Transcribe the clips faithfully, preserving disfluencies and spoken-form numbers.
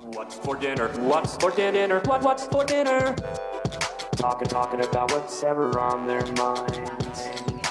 What's for dinner? What's for dinner? What, what's for dinner? Talking, talking about what's ever on their minds.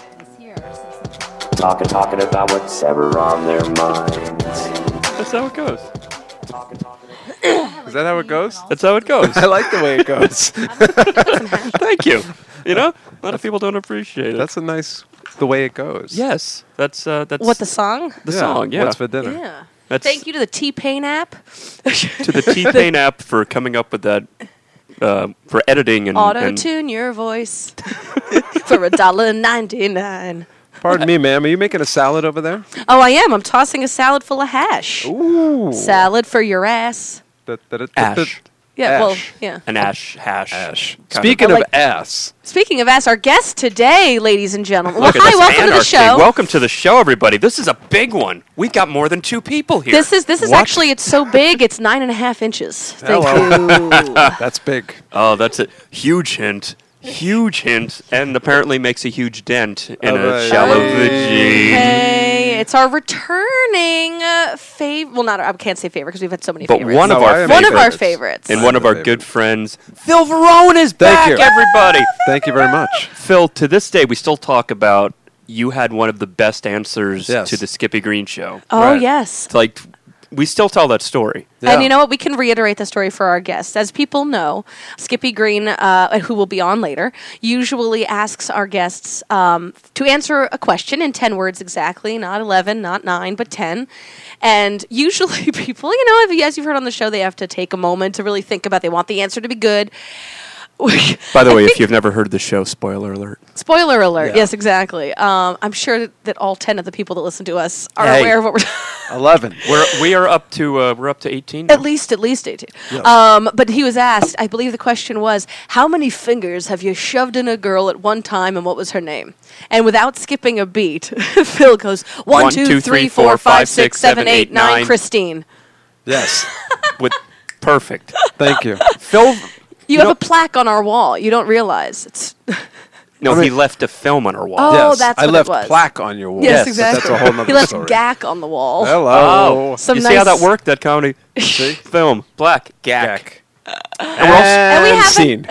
Talking, talking about what's ever on their minds. That's how it goes. Talking, talking. Is that how it goes? That's how it goes. I like the way it goes. Thank you. You know, a lot of people don't appreciate it. That's a nice, the way it goes. yes. That's uh, that's What, the song? the song. Yeah. What's for dinner? Yeah. That's Thank you to the T-Pain app. to the T-Pain app for coming up with that, uh, for editing and, and Auto-tune your voice for a dollar ninety-nine. Pardon me, ma'am. Are you making a salad over there? Oh, I am. I'm tossing a salad full of hash. Ooh. Salad for your ass. Da- da- da- da- ash. Yeah, well, Ash. yeah. An ash hash. Ash. Kind Speaking of- of, like- ass, Speaking of ass, our guest today, ladies and gentlemen. Look well, at hi, this welcome to the anarchy. show. Welcome to the show, everybody. This is a big one. We've got more than two people here. This is this is What? actually it's so big it's nine and a half inches. Thank Hello. you. that's big. Oh, that's a huge hint. Huge hint, and apparently makes a huge dent in All a right. shallow Hey. vagine. Hey, it's our returning uh, favorite. Well, not our, I can't say favorite because we've had so many But favorites. one of No, our I am One of our favorites. favorites. and I'm one of the our favorite. good friends, Phil Verone, is back, you. everybody. Thank you very much. Phil, to this day, we still talk about you had one of the best answers Yes. to the Skippy Green show. Oh, Right. yes. It's like, we still tell that story. Yeah. And you know what? We can reiterate the story for our guests. As people know, Skippy Green, uh, who will be on later, usually asks our guests um, to answer a question in ten words exactly, not eleven, not nine, but ten. And usually people, you know, as you've heard on the show, they have to take a moment to really think about, they want the answer to be good. By the way, if you've never heard the show, spoiler alert. Spoiler alert. Yeah. Yes, exactly. Um, I'm sure that, that all ten of the people that listen to us are Hey. aware of what we're Eleven. We're we are up to uh, we're up to eighteen. now. At least, at least eighteen. Um, but he was asked, I believe the question was, how many fingers have you shoved in a girl at one time and what was her name? And without skipping a beat, Phil goes, one, One, two, two, three, three, four, four, five, five, six, six, seven, seven, eight, eight, nine, nine. Christine. Yes. With perfect. Thank you. Phil. You, You have know- a plaque on our wall. You don't realize. It's No, I mean- he left a film on our wall. Oh, yes. that's I what it left was. plaque on your wall. Yes, Yes, exactly. That's a whole nother He left story. G A C on the wall. Hello. Oh, Some you see how nice- that worked? That comedy See? film, black, gack. Gack. And we're also- And we And haven't- scene.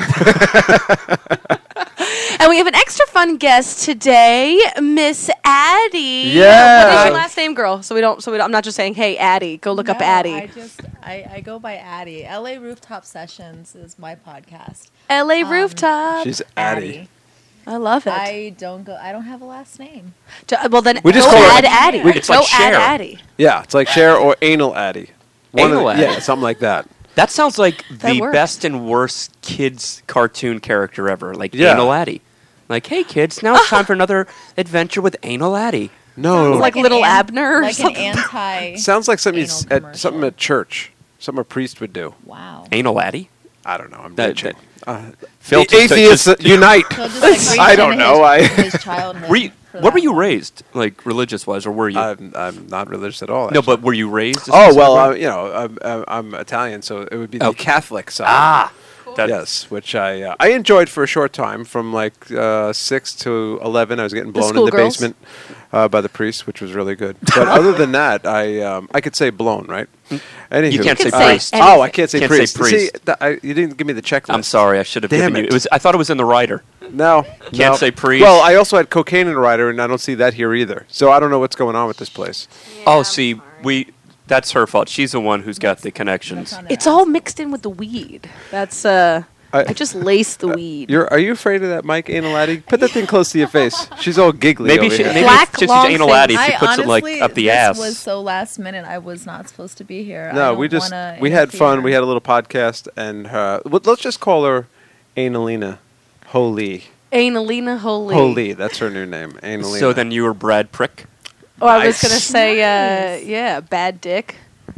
And we have an extra fun guest today, Miss Addie. Yeah. What is your last name, girl? So we don't. So we don't, I'm not just saying, "Hey, Addie, go look up No, Addie." I just I, I go by Addie. L A Rooftop Sessions is my podcast. L A Um, Rooftop. She's Addie. I love it. I don't go. I don't have a last name. Jo- well, then We just go call her- add Addie. we- it's go like add Cher. Addie. Yeah, it's like Cher or Anal Addie. One Anal of the, Addie. Yeah, something like that. That sounds like That the works. best and worst kids cartoon character ever, like Yeah. Anal Addie. Like, hey kids, now it's time for another adventure with Anal Addie. No. Like Like an little an- Abner or like something. an anti. Sounds like something, Anal you'd s- at, commercial. something at church. Something a priest would do. Wow. Anal Addie? I don't know. I'm That- bitching. Uh, Phil, the just- atheists just- unite. So just, like, raised I don't into know. I His, his childhood. Were you, for what were that you one. raised, like religious-wise, or were you? I'm, I'm not religious at all. no, actually. but were you raised? a Oh well, uh, specific way? you know, I'm, I'm, I'm Italian, so it would be the Okay. Catholic side. ah, that- Yes, which I uh, I enjoyed for a short time, from like uh, six to eleven. I was getting The blown in the schoolgirls? basement uh, by the priest, which was really good. But other than that, I um, I could say blown, right? Anywho, You can't You say can say priest. anything. Oh, I can't say Can't say priest. priest. See, th- I, you didn't give me the checklist. I'm sorry, I should have Damn given you. it. It was. I thought it was in the writer. No, Can't no. say priest. Well, I also had cocaine in the rider, and I don't see that here either. So I don't know what's going on with this place. oh, see, we. That's her fault. She's the one who's got the connections. That's on an It's all ass. mixed in with the weed. That's uh. I- I just laced the weed. You're, are you afraid of that mic, Anal Addie? Put that thing close to your face. She's all giggly Maybe over she, here. maybe Black, it's just long Anal thing. Addie. She I puts honestly, it like up the this ass. was so last minute. I was not supposed to be here. I No, don't we just wanna we had fun. interfere. We had a little podcast, and uh, well, let's just call her Annalena Holy. Annalena Holy. Holy, that's her new name. Annalena. So then you were Brad Prick. Oh, I was Nice. gonna say, uh, Nice. yeah, bad dick.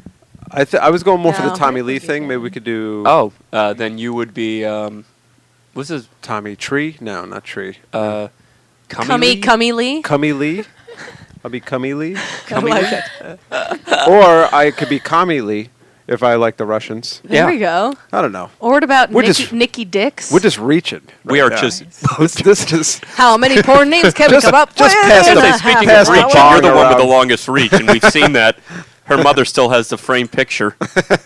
I th- I was going more for the No. Tommy Rick Lee would be thing. good. Maybe we could do Oh, uh, then you would be. Um, what's his? Tommy Tree. No, not Tree. Uh, Cummy, Cummy Lee. Cummy Lee. I'll be Cummy Lee, I like it. or I could be Commie Lee if I like the Russians. There Yeah. we go. I don't know. Or what about We're Nikki, just- Nikki Dix? We're just reaching. We right are now. just. this, this is How many porn names can we Just- come up just with? pass I the- was gonna in say, a speaking half of pass the reach, hour? you're the bar one with the around. longest reach, and we've seen that. her mother still has the framed picture.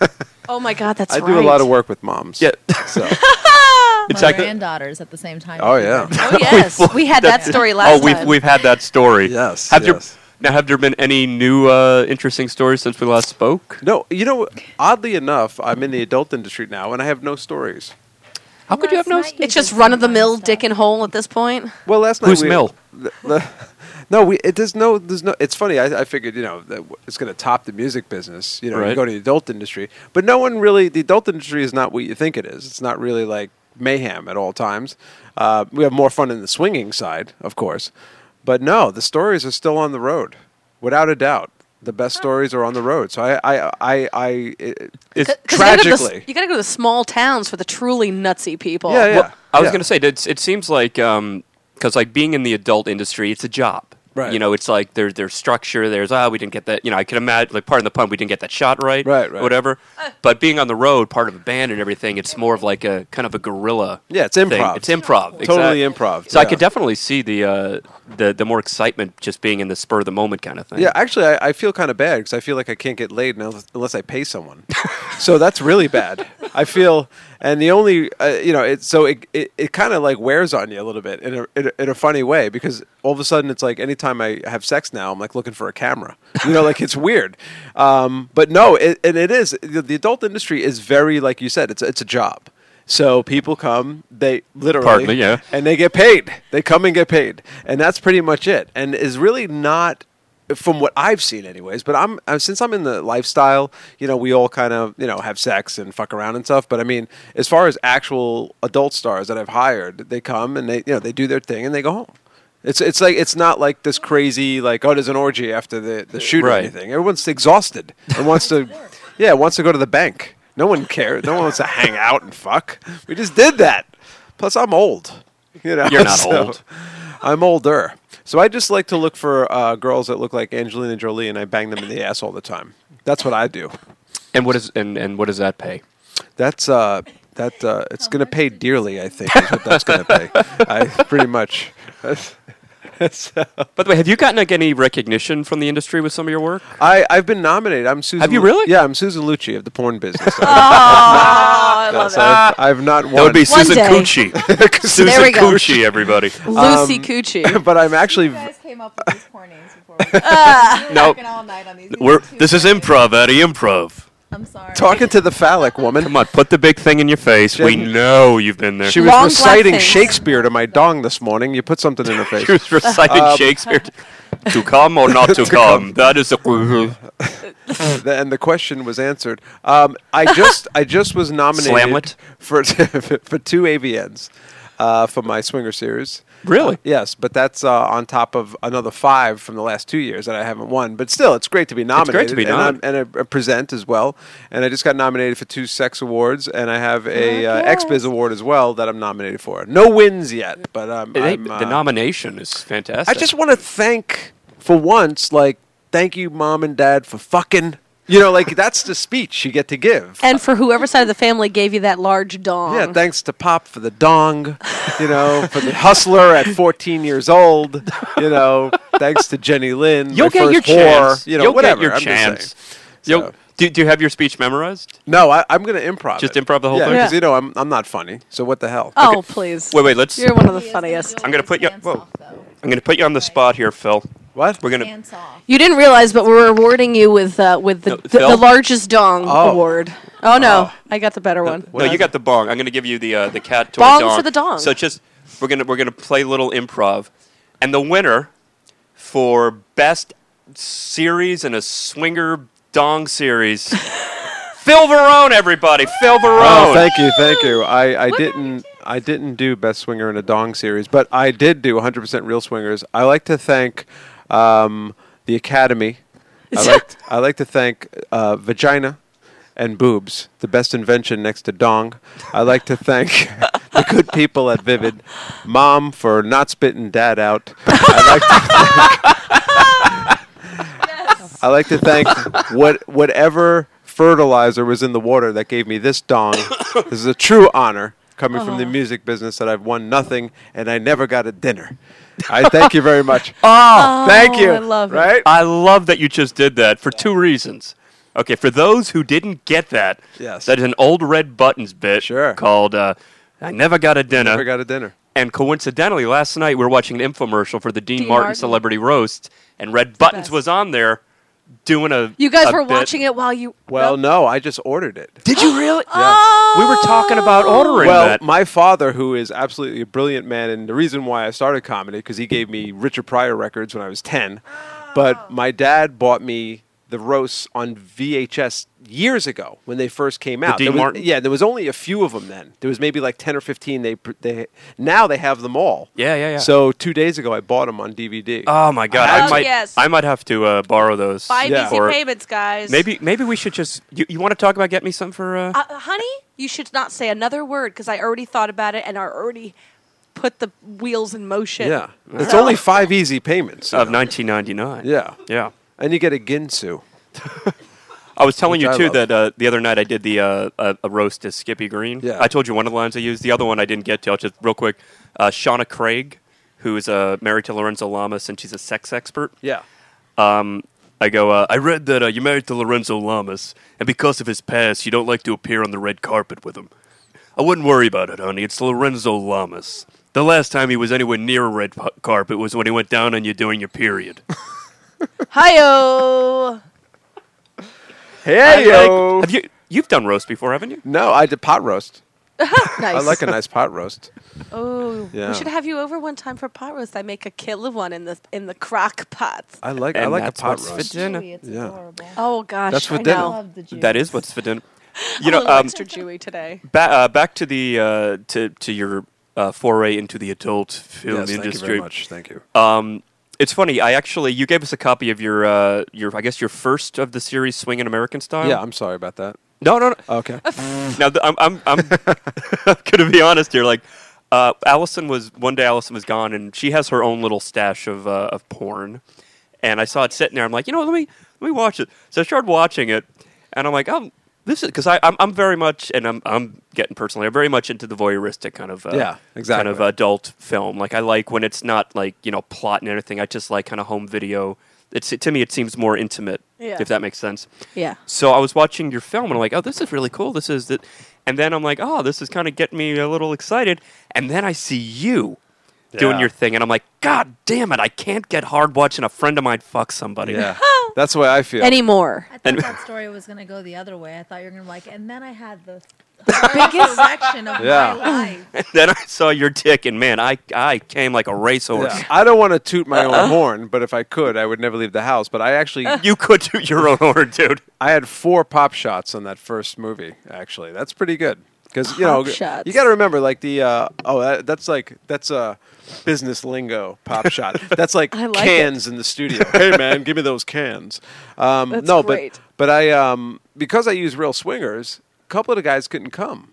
Oh my God, that's I right. do a lot of work with moms. Yeah. So. My Exactly. granddaughters at the same time. Oh, yeah. Oh yes, we had that story last Oh, we've time. we've had that story. Yes, Have yes. there now? Have there been any new uh, interesting stories since we last spoke? No, you know, oddly enough, I'm in the adult industry now, and I have no stories. How could you have no? Last night It's just run of the mill dick and hole at this point. Well, last night Who's we, Mill? the- the- no, we. It does no. There's no. It's funny. I, I figured, you know, that it's going to top the music business. You know, you Right. go to the adult industry, but no one really. The adult industry is not what you think it is. It's not really like mayhem at all times. Uh, we have more fun in the swinging side, of course, but no, the stories are still on the road, without a doubt. The best stories are on the road. So I, I, I, I it, It's 'Cause you gotta go to the s- tragically. you got to go to the small towns for the truly nutsy people. Yeah, yeah. Well, I was yeah. going to say that it seems like because like being in the adult industry, it's a job. Right. You know, it's like there, there's structure. There's ah, we didn't get that. You know, I can imagine like pardon the pun, we didn't get that shot right. Right, right. Whatever. But being on the road, part of a band and everything, it's more of like a kind of a guerrilla. Yeah, it's thing. improv. It's improv. Totally exact- improv. So I yeah. could definitely see the uh, the the more excitement just being in the spur of the moment kind of thing. Yeah, actually, I, I feel kind of bad because I feel like I can't get laid unless, unless I pay someone. So that's really bad. I feel, and the only, uh, you know, it so it it, it kind of like wears on you a little bit in a, in a in a funny way because all of a sudden it's like anytime I have sex now, I'm like looking for a camera. You know, like it's weird. Um, but no, it, and it is the, the adult industry is very like you said, it's it's a job. So people come, they literally, Pardon me, yeah. and they get paid. They come and get paid, and that's pretty much it. And is really not, from what I've seen, anyways. But I'm, I'm since I'm in the lifestyle, you know, we all kind of you know have sex and fuck around and stuff. But I mean, as far as actual adult stars that I've hired, they come and they you know they do their thing and they go home. It's it's like it's not like this crazy like oh there's an orgy after the the shoot or Right. anything. Everyone's exhausted and wants to, yeah, wants to go to the bank. No one cares. No one wants to hang out and fuck. We just did that. Plus, I'm old. You know, You're not so- old. I'm older. So I just like to look for uh, girls that look like Angelina Jolie, and I bang them in the ass all the time. That's what I do. And what is and, and what does that pay? That's uh, that uh, it's going to pay dearly. I think is what that's going to pay. I pretty much. So, By the way, have you gotten like any recognition from the industry with some of your work? I I've been nominated. I'm Susan. Have you Lu- really? Yeah, I'm Susan Lucci of the porn business. Oh, I love Yes, it. I've, I've not won. That would be One Susan day. Coochie. Susan There we go. Coochie, everybody. Lucy Coochie. but I'm actually. You guys came up with these porn names before. We were No. working all night on these. These We're are too this is funny. improv, Eddie. Improv. I'm sorry. Talking to the phallic woman. Come on, put the big thing in your face. We Jen- know you've been there. She was Long black reciting things. Shakespeare to my dong this morning. You put something in her face. She was reciting Um, Shakespeare. To, to come or not to, To come? come. That is a. The- and the question was answered. Um, I just I just was nominated Slamlet? for for two A V Ns uh, for my swinger series. Really? Yes, but that's uh, on top of another five from the last two years that I haven't won. But still, it's great to be nominated. great to be and, nom- I'm- and I, I present as well. And I just got nominated for two Sex Awards, and I have a uh, yes. X-Biz Award as well that I'm nominated for. No wins yet, but um, They- I'm, the uh, nomination is fantastic. I just want to thank, for once, like, thank you, Mom and Dad, for fucking. You know, like, that's the speech you get to give. And for whoever side of the family gave you that large dong. Yeah, thanks to Pop for the dong, you know, for the hustler at fourteen years old, you know, thanks to Jenny Lynn, You'll my get your first whore, chance. you know, You'll whatever. get your I'm just chance. saying. You'll, So- do, do you have your speech memorized? No, I, I'm going to improv. Just it. improv the whole yeah, thing? because Yeah. you know I'm I'm not funny. So what the hell? Oh, please. Wait, wait. Let's. You're one of the He is funniest. gonna I'm gonna do put you- his whoa. pants off, though. I'm going to put you on the spot here, Phil. What? We're gonna. Pants off. You didn't realize, but we're rewarding you with uh, with the, No, the, Phil? the largest dong Oh. award. Oh no, Oh. I got the better one. No, you got the bong. I'm going to give you the uh, the cat toy Bong dong. for the dong. So just we're gonna we're gonna play a little improv, and the winner for best series in a swinger dong series, Phil Varone. Everybody, Phil Varone. Oh, thank you, thank you. I, I didn't I didn't do Best Swinger in a Dong series, but I did do one hundred percent Real Swingers. I like to thank um, the Academy. I like I like to thank uh, Vagina and Boobs, the best invention next to Dong. I like to thank the good people at Vivid, Mom for not spitting Dad out. I like to thank, I like to thank what whatever fertilizer was in the water that gave me this dong. This is a true honor coming from the music business that I've won nothing and I never got a dinner. I thank you very much. Oh, Thank you. I love it. Right? I love that you just did that for two reasons. Okay, for those who didn't get that, Yes. that is an old Red Buttons bit Sure. called uh, I Never Got a Dinner. Never got a dinner. And coincidentally, last night we were watching an infomercial for the Dean, Dean Martin, Martin. Celebrity Roast, and Red Buttons best. was on there doing a. You guys a were bit. watching it while you. Well, no, I just ordered it. Did you really? Oh! We were talking about ordering Well, that. my father, who is absolutely a brilliant man, and the reason why I started comedy, because he gave me Richard Pryor records when I was ten, but my dad bought me the roasts on V H S years ago when they first came out. Dean There was- Martin? Yeah, there was only a few of them then. There was maybe like ten or fifteen. They, pr- they Now they have them all. Yeah, yeah, yeah. So two days ago, I bought them on D V D. Oh my god! Oh, I might, yes. I might have to uh, borrow those. Five Yeah. easy Or payments, guys. Maybe, maybe we should just. You, you want to talk about get me some for? Uh, Uh, honey, you should not say another word because I already thought about it and I already put the wheels in motion. Yeah. It's only five easy payments. you of know. nineteen ninety-nine. Yeah. yeah. And you get a Ginsu. I was telling Which you I too love. that uh, the other night I did the uh, a, a roast to Skippy Green. Yeah. I told you one of the lines I used. The other one I didn't get to. I'll just real quick. Uh, Shauna Craig, who is uh, married to Lorenzo Lamas, and she's a sex expert. Yeah. Um, I go. Uh, I read that uh, you're married to Lorenzo Lamas, and because of his past, you don't like to appear on the red carpet with him. I wouldn't worry about it, honey. It's Lorenzo Lamas. The last time he was anywhere near a red pu- carpet was when he went down on you during your period. Hi-yo! Hey, I yo. like- have you? You've done roast before, haven't you? No, I did pot roast. Nice. I like a nice pot roast. Oh, Yeah. we should have you over one time for pot roast. I make a killer one in the in the crock pot. I like I And like a that's pot what's roast. for dinner. Chewy, it's Yeah. adorable. Oh gosh, That's for I dinner. I know. love the juice. That is what's for dinner. You You know, um, extra Jewy today. ba- uh, back to the uh, to to your uh, foray into the adult film Yes, thank you industry. very much. Thank you. Um, it's funny. I actually you gave us a copy of your uh, your I guess your first of the series, Swingin' American Style. Yeah, I'm sorry about that. No, no, no. Okay. Now th- I'm I'm I'm gonna be honest here. Like, uh, Allison was one day. Allison was gone, and she has her own little stash of uh, of porn. And I saw it sitting there. I'm like, you know, let me let me watch it. So I started watching it, and I'm like, oh, this is because I I'm, I'm very much, and I'm I'm getting personally, I'm very much into the voyeuristic kind of uh, Yeah, exactly. kind of adult film. Like I like when it's not like you know plot and everything. I just like kind of home video. It's to me, it seems more intimate, Yeah. if that makes sense. Yeah. So I was watching your film and I'm like, oh, this is really cool. This is that, and then I'm like, oh, this is kind of getting me a little excited. And then I see you doing Yeah. your thing, and I'm like, God damn it, I can't get hard watching a friend of mine fuck somebody. Yeah. That's the way I feel. Anymore. I thought And- that story was going to go the other way. I thought you were going to like, and then I had the biggest direction of Yeah. my life. And then I saw your dick, and man, I I came like a racehorse. Yeah. I don't want to toot my own horn, but if I could, I would never leave the house. But I actually, You could do your own horn, dude. I had four pop shots on that first movie. Actually, that's pretty good because you know Pop shots. you got to remember like the uh, oh that, that's like that's a business lingo pop shot. That's like I like cans in the studio. Hey man, give me those cans. Um, That's no, great. but but I um, because I use real swingers, a couple of the guys couldn't come.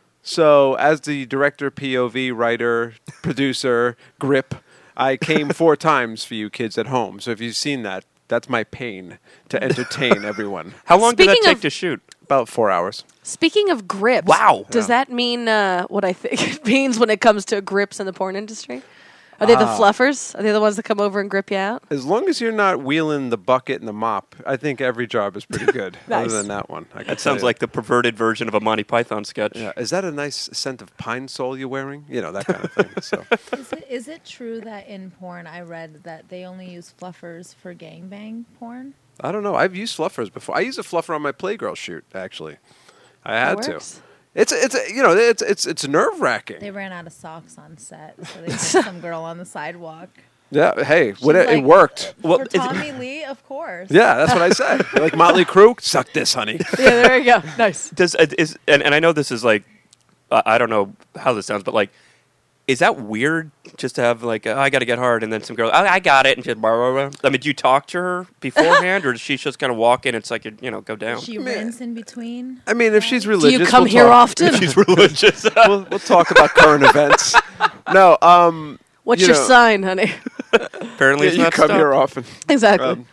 So, as the director, P O V, writer, producer, grip, I came four times for you kids at home. So, if you've seen that, that's my pain to entertain everyone. How long did that Speaking take of- to shoot? About four hours. Speaking of grips, Wow. Does Yeah. that mean uh, what I think it means when it comes to grips in the porn industry? Are they the Ah. fluffers? Are they the ones that come over and grip you out? As long as you're not wheeling the bucket and the mop, I think every job is pretty good. Nice. Other than that one, I can That tell sounds you. like the perverted version of a Monty Python sketch. Yeah, is that a nice scent of pine sol you're wearing? You know that kind of thing. So, Is it, is it true that in porn I read that they only use fluffers for gangbang porn? I don't know. I've used fluffers before. I used a fluffer on my Playgirl shoot. Actually, I had That to. works. It's it's you know it's it's it's nerve wracking. They ran out of socks on set, so they put some girl on the sidewalk. Yeah, hey, She's what, it like, worked. Well, for is it- Tommy Lee, of course. Yeah, that's what I said. Like Motley Crue, suck this, honey. Yeah, there you go. Nice. Does uh, is and, and I know this is like uh, I don't know how this sounds, but like, is that weird just to have like oh, I got to get hard and then some girl oh, I got it and just blah, blah, blah. I mean, do you talk to her beforehand or does she just kind of walk in? And it's like you know go down. She rinse in between. I mean, if she's Do religious, you come we'll here talk. often? She's religious. We'll, we'll talk about current events. No, um, What's you your know, sign, honey? Apparently, Yeah, it's you not come stuff. here often. Exactly. Um,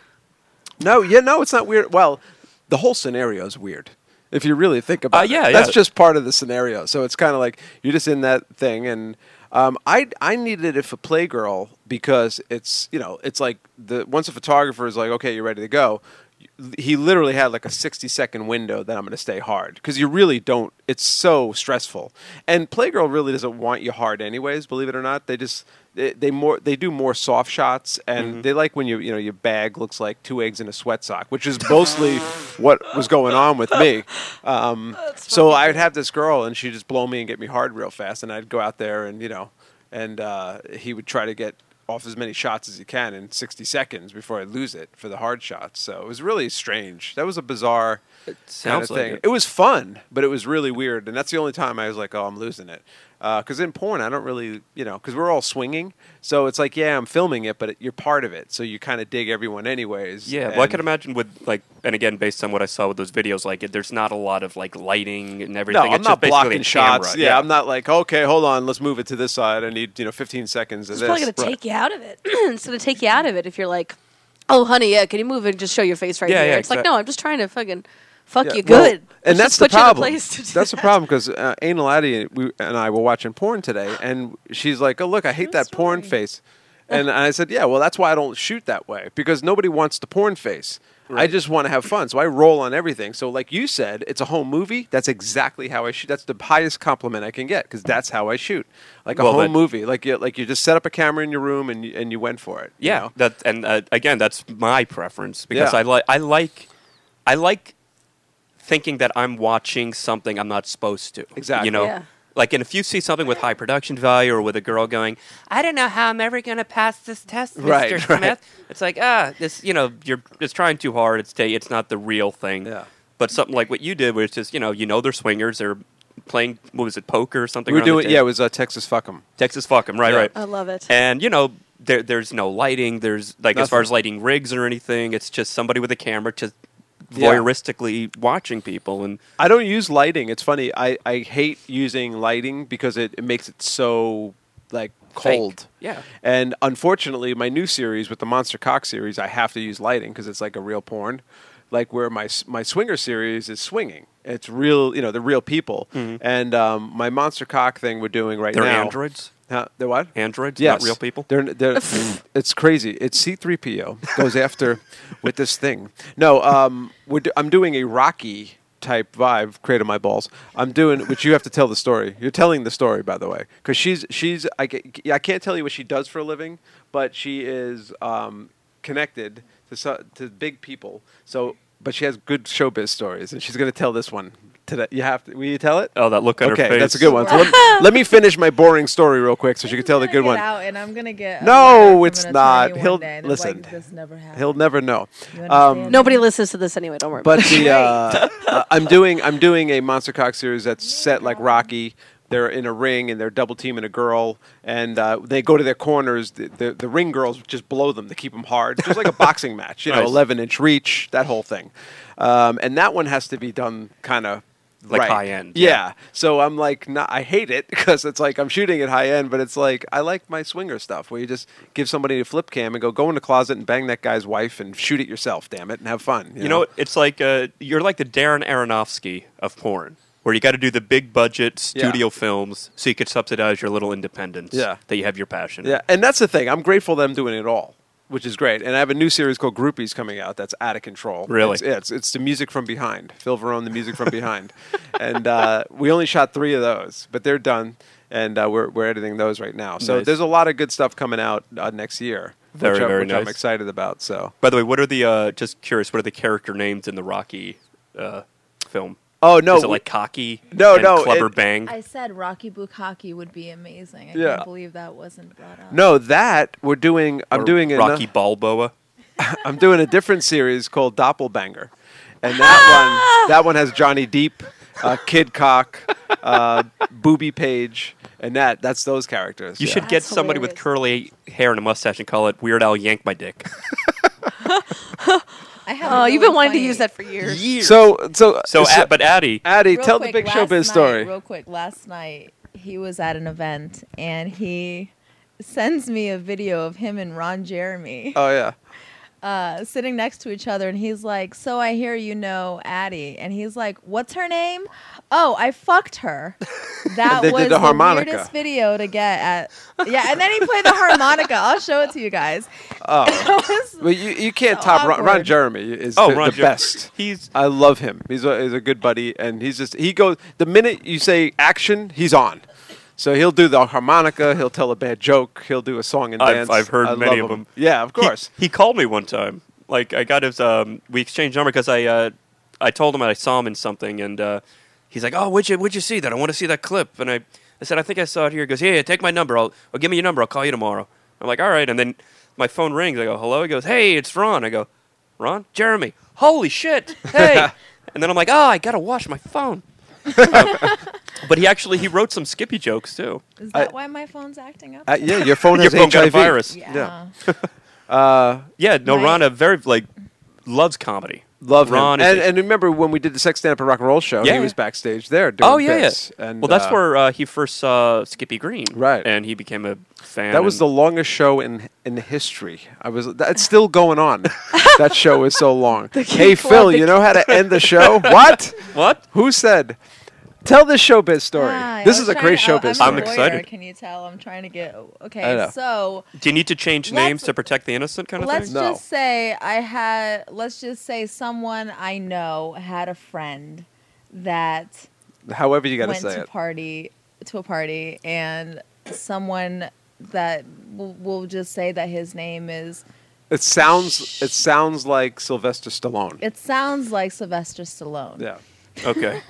no, yeah, no, it's not weird. Well, the whole scenario is weird. If you really think about Uh, it, yeah, that's yeah. just part of the scenario. So it's kind of like you're just in that thing, and um, I I needed it for Playgirl because it's you know it's like the once a photographer is like okay you're ready to go, he literally had like a sixty second window that I'm going to stay hard because you really don't. It's so stressful, and Playgirl really doesn't want you hard anyways. Believe it or not, they just they, they more they do more soft shots, and Mm-hmm. they like when you you know your bag looks like two eggs in a sweat sock, which is mostly what was going on with me. Um, so I'd have this girl, and she'd just blow me and get me hard real fast, and I'd go out there and you know, and uh, he would try to get off as many shots as he can in sixty seconds before I lose it for the hard shots. So it was really strange. That was a bizarre kind of sounds like thing. it. It was fun, but it was really weird. And that's the only time I was like, oh, I'm losing it. Because in porn, I don't really, you know, because we're all swinging. So it's like, yeah, I'm filming it, but it, you're part of it. So you kind of dig everyone anyways. Yeah, well, I And- can imagine with like, and again, based on what I saw with those videos, like it, there's not a lot of like lighting and No, everything. I'm it's not just basically blocking a shots. camera. Yeah, I'm not like, okay, hold on, let's move it to this side. I need, you know, fifteen seconds of It's this. probably going to Right. take you out of it. It's going to take you out of it if you're like, oh, honey, yeah, can you move and just show your face right Yeah, here? yeah, it's like, exact- no, I'm just trying to fucking fuck Yeah, you well, good. and Let's that's just the put you in a problem. place to do That's the that. problem because uh, Anal Addie we, and I were watching porn today, and she's like, "Oh, look, I hate True that porn story. face." And I said, "Yeah, well, that's why I don't shoot that way because nobody wants the porn face. I just want to have fun, so I roll on everything. So, like you said, it's a home movie. That's exactly how I shoot. That's the highest compliment I can get because that's how I shoot, like a Well, home that- movie. Like you, like you just set up a camera in your room and you, and you went for it. you Yeah, know? that and uh, again, that's my preference because Yeah. I like I like I like thinking that I'm watching something I'm not supposed to. Exactly. You know, Yeah. like, and if you see something with high production value or with a girl going, I don't know how I'm ever going to pass this test, Mister Right, Smith. right. It's like ah, this you know you're just trying too hard. It's ta- it's not the real thing. Yeah. But something like what you did, where it's just you know you know they're swingers, they're playing what was it poker or something. we were around the doing. table? Yeah, it was uh, Texas Fuck'em. Texas fuck 'em, right, Yeah. right. I love it. And you know, there, there's no lighting. There's like as far Nothing. as lighting rigs or anything, it's just somebody with a camera just Yeah. voyeuristically watching people. And I don't use lighting. It's funny. I, I hate using lighting because it, it makes it so like cold. yeah, And unfortunately, my new series with the Monster Cock series, I have to use lighting because it's like a real porn. Like where my s- my swinger series is swinging. It's real, you know, they're real people. And um, my Monster Cock thing we're doing right they're now. androids. Huh? They're what? Androids, Yes. not real people. They're, they're, it's crazy. It's C three P O goes after with this thing. No, um, we're do, I'm doing a Rocky type vibe. Cradle my balls. I'm doing, which you have to tell the story. You're telling the story, by the way, because she's she's I, ca- I can't tell you what she does for a living, but she is um, connected to so, to big people. So, but she has good showbiz stories, and she's going to tell this one today. You have to. Will you tell it? Oh, that look on her Okay, face. that's a good one. So let, let me finish my boring story real quick, so she can tell the I'm good gonna one. get Out and I'm gonna get a No, letter from it's an not. attorney one He'll- day, and it's listen, Like, this never happened. He'll never know. You Um, understand? Nobody listens to this anyway. Don't worry. But about it. the uh, uh, I'm doing I'm doing a Monster Cock series that's set like Rocky. They're in a ring and they're double teaming a girl, and uh, they go to their corners. The, the the ring girls just blow them to keep them hard. It's like a boxing match, you know, Nice. eleven inch reach, that whole thing. Um, and that one has to be done kind of Like right. high end, Yeah. yeah. So I'm like, not, I hate it because it's like I'm shooting at high end, but it's like I like my swinger stuff where you just give somebody a flip cam and go go in the closet and bang that guy's wife and shoot it yourself. Damn it, and have fun. You, You know, it's like uh, you're like the Darren Aronofsky of porn, where you got to do the big budget studio films so you could subsidize your little independence. Yeah. that you have your passion. Yeah, and that's the thing. I'm grateful that I'm doing it all, which is great. And I have a new series called Groupies coming out that's out of control. Really? It's, yeah, it's, it's the music from behind. Phil Verone, the music from behind. And uh, we only shot three of those, but they're done. And uh, we're, we're editing those right now. So Nice. there's a lot of good stuff coming out uh, next year, Very, which, I, very which I'm nice. excited about. So. By the way, what are the uh, just curious? What are the character names in the Rocky uh, film? Oh, no. Is it we- like Cocky? No, and no, Clever it- Bang. I said Rocky Bukkake would be amazing. I Yeah. can't believe that wasn't brought up. no, that we're doing. I'm Or doing ano- Rocky Balboa. I'm doing a different series called Doppelbanger, and that one that one has Johnny Depp, uh, Kid Cock, uh, Booby Page, and that that's those characters. You yeah. should get That's somebody with hilarious. curly hair and a mustache and call it Weird Al Yank My Dick. I have. Oh, a you've really been wanting to funny- use that for years. Years. So so So, Ad- but Addie, Addie, Real tell quick, the big last showbiz night- story. Real quick, last night he was at an event and he sends me a video of him and Ron Jeremy. Oh yeah, uh, sitting next to each other, and he's like, "So I hear you know Addie," and he's like, "What's her name?" "Oh, I fucked her." That they did was the the, harmonica. weirdest video to get at. Yeah, and then he played the harmonica. I'll show it to you guys. Oh, It was- but you, you can't So top Ron, Ron awkward. Jeremy is Oh, the, Ron the Jer- best. He's I love him. He's a, he's a good buddy, and he's just he goes the minute you say action, he's on. So he'll do the harmonica. He'll tell a bad joke. He'll do a song and I've- dance. I've heard I many love of him. them. Yeah, of he- course. He, called me one time. Like I got his. Um, we exchanged number because I uh, I told him I saw him in something, and uh, he's like, "Oh, would you would you see that? I want to see that clip." And I, I said, "I think I saw it here." He goes, "Yeah, yeah, take my number. I'll, or give me your number. I'll call you tomorrow." I'm like, "All right." And then my phone rings. I go, "Hello." He goes, "Hey, it's Ron." I go, "Ron, Jeremy. Holy shit! Hey!" And then I'm like, "Oh, I gotta wash my phone." Uh, but he actually he wrote some Skippy jokes too. Is I- that why my phone's acting up? Uh, yeah, your phone Your has phone H I V. got a virus. yeah. Uh, Yeah, no, Right. Ron, a very like loves comedy. love Ron him. is And, a- and remember when we did the Sex Stand Up and Rock and Roll show? Yeah. He was backstage there doing Oh yeah, bits. yeah. And, well, that's uh, where uh, he first saw Skippy Green, Right. And he became a fan. That was and- the longest show in in history. I was. That's still going on. That show is so long. Hey Phil, you know how to end the show? What? what? Who said? Tell this showbiz story. Ah, I this was is a trying great to- showbiz I'm story. I'm a lawyer, excited. Can you tell? I'm trying to get. I know. Okay, so Do you need to change Let's- names to protect the innocent, kind of let's thing? No. just say I had. Let's just say someone I know had a friend that However you got to went say to it. party to a party, and someone that we'll, we'll just say that his name is. It sounds. It sounds like Sylvester Stallone. It sounds like Sylvester Stallone. Yeah. Okay.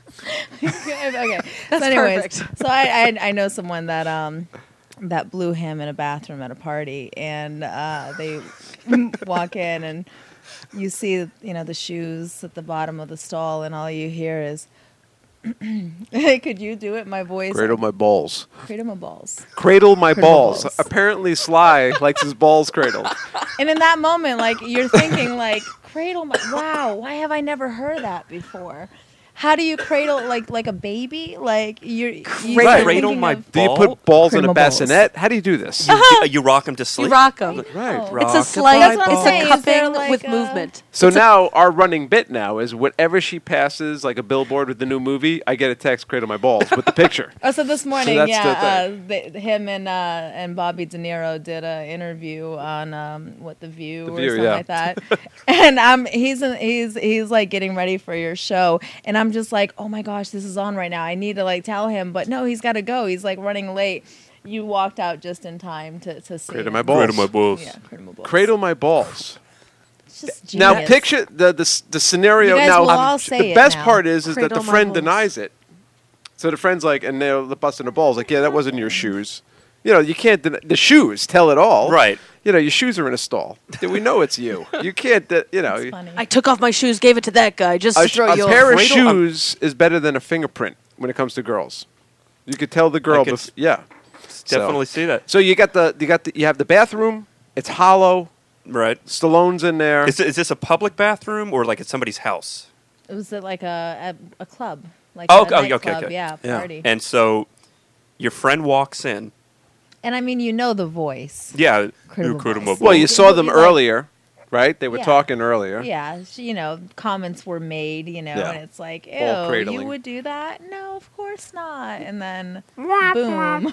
okay. That's so anyways, perfect. so I, I I know someone that um that blew him in a bathroom at a party, and uh, they walk in and you see you know the shoes at the bottom of the stall, and all you hear is, "Hey, could you do it? My voice, Cradle my balls. cradle my balls." Cradle my Cradle balls. balls. Apparently, Sly likes his balls cradled. And in that moment, like you're thinking, like cradle my. Wow, why have I never heard that before? How do you cradle like like a baby? Like you're you Cradle cradle my Do you Ball? put balls in Cradle a my balls. bassinet? How do you do this? You, you rock him to sleep. You rock them. Right. Oh. Rock It's a it slight. by That's what I'm It's ball. saying. a Is there, cupping like, with a- movement. So now our running bit now is whenever she passes like a billboard with the new movie, I get a text, "Cradle my balls" with the picture. Oh, so this morning, that's yeah, the uh, the, him and uh, and Bobby De Niro did an interview on um, what the View The or View, something yeah. like that, and um, he's in, he's he's like getting ready for your show, and I'm just like, oh my gosh, this is on right now. I need to like tell him, but no, he's got to go. He's like running late. You walked out just in time to to see Cradle him. my balls. Cradle my balls. Yeah, cradle my balls. Cradle my balls. It's just Now genius. picture the the, s- the scenario. You guys now will all say the it best now. part is is that Cradle the my friend balls. denies it. So the friend's like, and they're busting the balls. Like, yeah, that wasn't your shoes. You know, you can't. Den- the shoes tell it all. Right. You know, your shoes are in a stall. We know it's you. You can't. de- You know. It's funny. I took off my shoes, gave it to that guy just A, to sh- throw a you pair off. of Cradle- um, shoes is better than a fingerprint when it comes to girls. You could tell the girl. could Bef- s- yeah. So- Definitely see that. So you got the you got the you have the bathroom. It's hollow. Right. Stallone's in there. Is, is this a public bathroom or like at somebody's house? It was at like a a, a club, like Oh, a okay, okay, nightclub, okay. yeah, Yeah. party. And so your friend walks in. And I mean, you know the voice. Yeah. Cradle you cradle my my balls. well, you balls. saw them You like- earlier, right? They were Yeah. talking earlier. Yeah, she, you know, comments were made, you know, Yeah. and it's like, Ball ew, cradling. you would do that? No, of course not. And then, boom.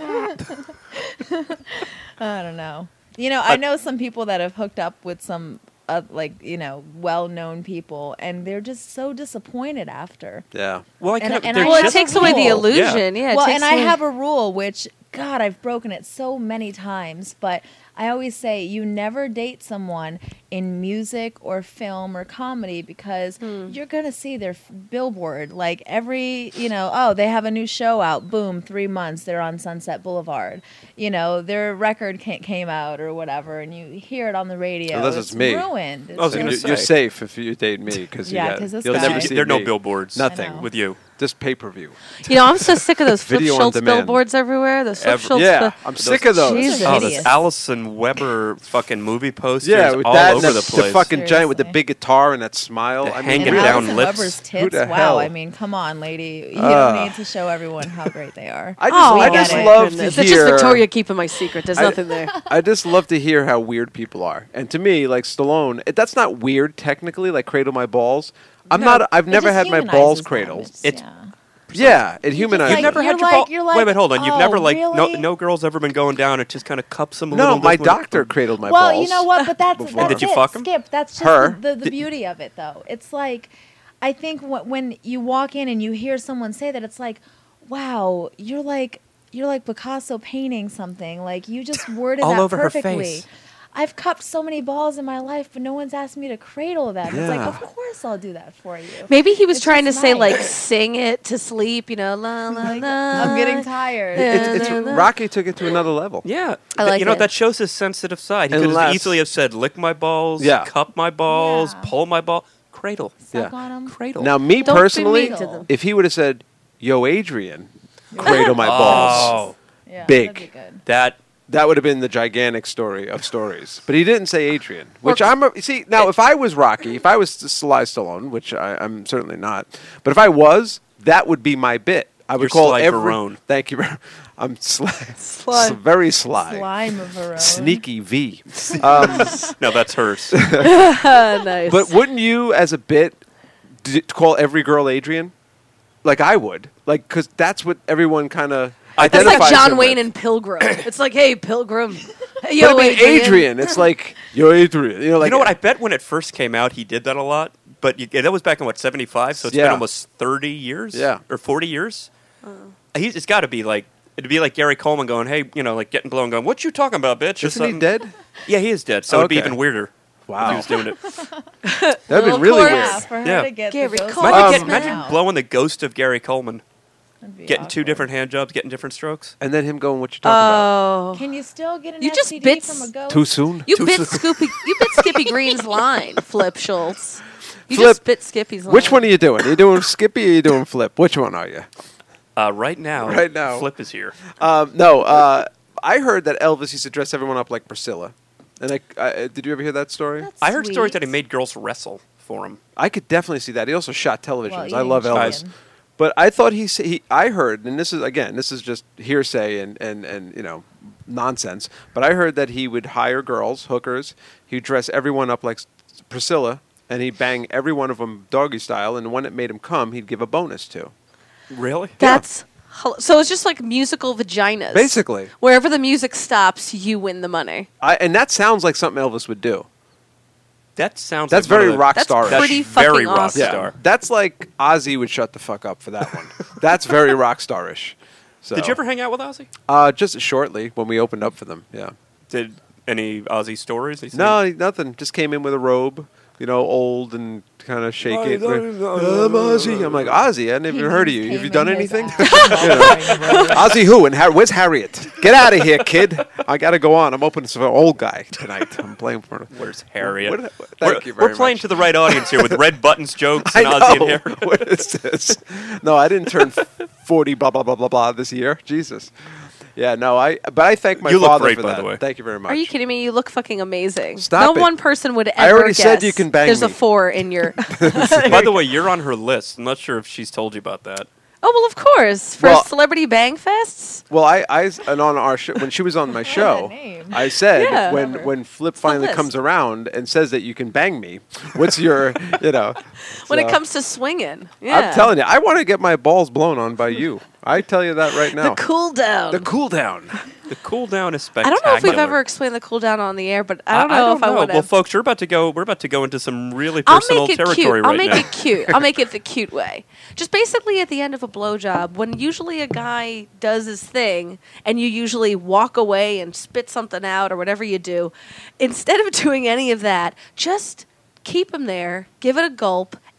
I don't know. You know, I But- know some people that have hooked up with some, uh, like, you know, well-known people, and they're just so disappointed after. Yeah. Well, I And- can't. and they're I Well, it have just- a takes away the rule. illusion. Yeah. it well, takes and I away- have a rule, which, God, I've broken it so many times, but I always say you never date someone in music or film or comedy because Hmm. you're going to see their f- billboard. Like every, you know, oh, they have a new show out. Boom, three months, they're on Sunset Boulevard. You know, their record ca- came out or whatever, and you hear it on the radio. Unless it's it's me. ruined. It's I was And gonna you're, just- you're say. safe if you date me because Yeah, you got, 'cause this you'll guy- never Yeah, see there are no me. billboards Nothing. I know. with you. This pay per view. You know, I'm so sick of those Flip Video on Schultz demand. billboards everywhere. Those Flip Ev- Schultz. Yeah, the- I'm sick of those. Jesus. Oh, Hideous. this Allison Weber fucking movie posters Yeah, with all that over and the the, place. fucking giant with the Seriously. big guitar and that smile. The I mean, hanging And really. down Alison lips. Weber's Who tits. the Wow. hell? I mean, come on, lady. You Ugh. don't need to show everyone how great they are. I just, Oh, I we just get it. love goodness. to It's hear. just Victoria keeping my secret. There's I- nothing there. I just love to hear how weird people are. And to me, like Stallone, it, that's not weird technically. Like cradle my balls. I'm No, not. I've It never just had my humanizes balls them. cradled. It's- It's- yeah. Yeah, it just, humanizes. You've never You're had your like- ball. you're like, wait a minute, hold on. You've oh, never like no really? no girl's ever been going down. It just kind of cups them a No, little. my bit with- doctor cradled my well, balls. you know what? But that's Before. that's Did you it. fuck 'em? Skip. That's just Her? the, the, the beauty of it, though. It's like, I think wh- when you walk in and you hear someone say that, it's like, wow, you're like you're like Picasso painting something. Like you just worded All that over her perfectly. face. I've cupped so many balls in my life, but no one's asked me to cradle them. It's like, Yeah. of course I'll do that for you. Maybe he was It's trying to just say like nice. sing it to sleep. You know, la la la. I'm getting tired. It's, it's Da, da, da. Rocky took it to another level. Yeah, I Th- like you know it. that shows his sensitive side. He could Unless- have easily have said, "Lick my balls, Yeah. cup my balls, Yeah. pull my ball, cradle, Suck Yeah. on 'em. cradle." Now, me Don't be personally, mean to them. if he would have said, "Yo, Adrian, cradle my balls," Oh, Yeah, Big. that'd be good. that that would have been the gigantic story of stories. But he didn't say Adrian, which Or- I'm. A, see, now if I was Rocky, if I was Sly Stallone, which I, I'm certainly not, but if I was, that would be my bit. I would You're call Sly every. Verone. Thank you. very- I'm sly, Sly. very sly, Slime of her own. sneaky V. Um, no, that's hers. Ah, nice. but wouldn't you, as a bit, d- call every girl Adrian? Like I would, like because that's what everyone kind of. That's like John Wayne and Pilgrim. It's like, hey, Pilgrim. Hey, yo, But I mean, Adrian. Adrian. It's like yo, Adrian. You know, like you know what? I bet when it first came out, he did that a lot. But you, that was back in what seventy-five, so it's Yeah. been almost thirty years, Yeah. or forty years. He's it's got to be like it'd be like Gary Coleman going, "Hey, you know, like getting blown, going, what you talking about, bitch?" or Isn't he something. dead? Yeah, he is dead. So it'd be Okay. even weirder. If he Wow, was doing it. that'd Little been really chorus. weird. Yeah, for her Yeah. to get Gary the ghost Coleman. Imagine, Um, get, out. imagine blowing the ghost of Gary Coleman, That'd be getting two awkward. different hand jobs, getting different strokes. And then him going, "What you talking about?" Oh. Can you still get an You just S T D bit from a s- ghost? Too soon. You Too bit soon. Scoopy. You bit Skippy Green's line, Flip Schultz. You Flip. just bit Skippy's line. Which one are you doing? Are you doing Skippy or are you doing Flip? Which one are you? Uh, right now, Right now. Flip is here. Um, no, uh, I heard that Elvis used to dress everyone up like Priscilla. And I, I, did you ever hear that story? That's I heard sweet. stories that he made girls wrestle for him. I could definitely see that. He also shot televisions. Well, I love eating Elvis. chicken. But I thought he, s- he I heard, and this is again, this is just hearsay and, and, and you know nonsense. But I heard that he would hire girls, hookers. He'd dress everyone up like S- Priscilla, and he'd bang every one of them doggy style. And the one that made him come, he'd give a bonus to. Really? That's hel- so. It's just like musical vaginas. Basically, Wherever the music stops, you win the money. I, and that sounds like something Elvis would do. That sounds. That's like one very of the- rock That's star. pretty That's very fucking rock awesome. Yeah, star. that's like Ozzy would shut the fuck up for that one. That's very rock starish. So, Did you ever hang out with Ozzy? Uh, just shortly when we opened up for them. Yeah. Did any Ozzy stories? He said- No, nothing. Just came in with a robe, you know, old and kind of shake it. Ozzy, I'm Ozzy, Ozzy. I'm like Ozzy. I never even heard of you. Have you done anything? Ozzy Ozzy who? And Har- where's Harriet? Get out of here, kid. I got to go on. I'm opening for an old guy tonight. I'm playing for. Where's Harriet? What- what- we're, thank you very we're playing much. to the right audience here with Red Buttons jokes I and Ozzy and know. Harriet. What is this? No, I didn't turn forty. Blah blah blah blah blah this year. Jesus. Yeah, no, I. But I thank my You look father great, for by that. the way. Thank you very much. Are you kidding me? You look fucking amazing. Stop no it. one person would ever I already guess said you can bang there's a me. four in your. By the way, you're on her list. I'm not sure if she's told you about that. Oh well, of course. For Well- Celebrity Bang Fests. Well, I, I, and on our show when she was on my show, name. I said Yeah. when when Flip finally list. comes around and says that you can bang me, what's your, you know? When it so- comes to swinging, yeah. I'm telling you, I want to get my balls blown on by you. I tell you that right the now. cool down. The cool down. The cool down is I spectacular. don't know if we've ever explained the cool down on the air, but I don't know if I would Well, have. folks, we're about to go. We're about to go into some really I'll personal make it territory cute. I'll right make now. it cute. I'll make it the cute way. Just basically at the end of a blowjob, when usually a guy does his thing and you usually walk away and spit something out or whatever you do, instead of doing any of that, just keep him there, give it a gulp,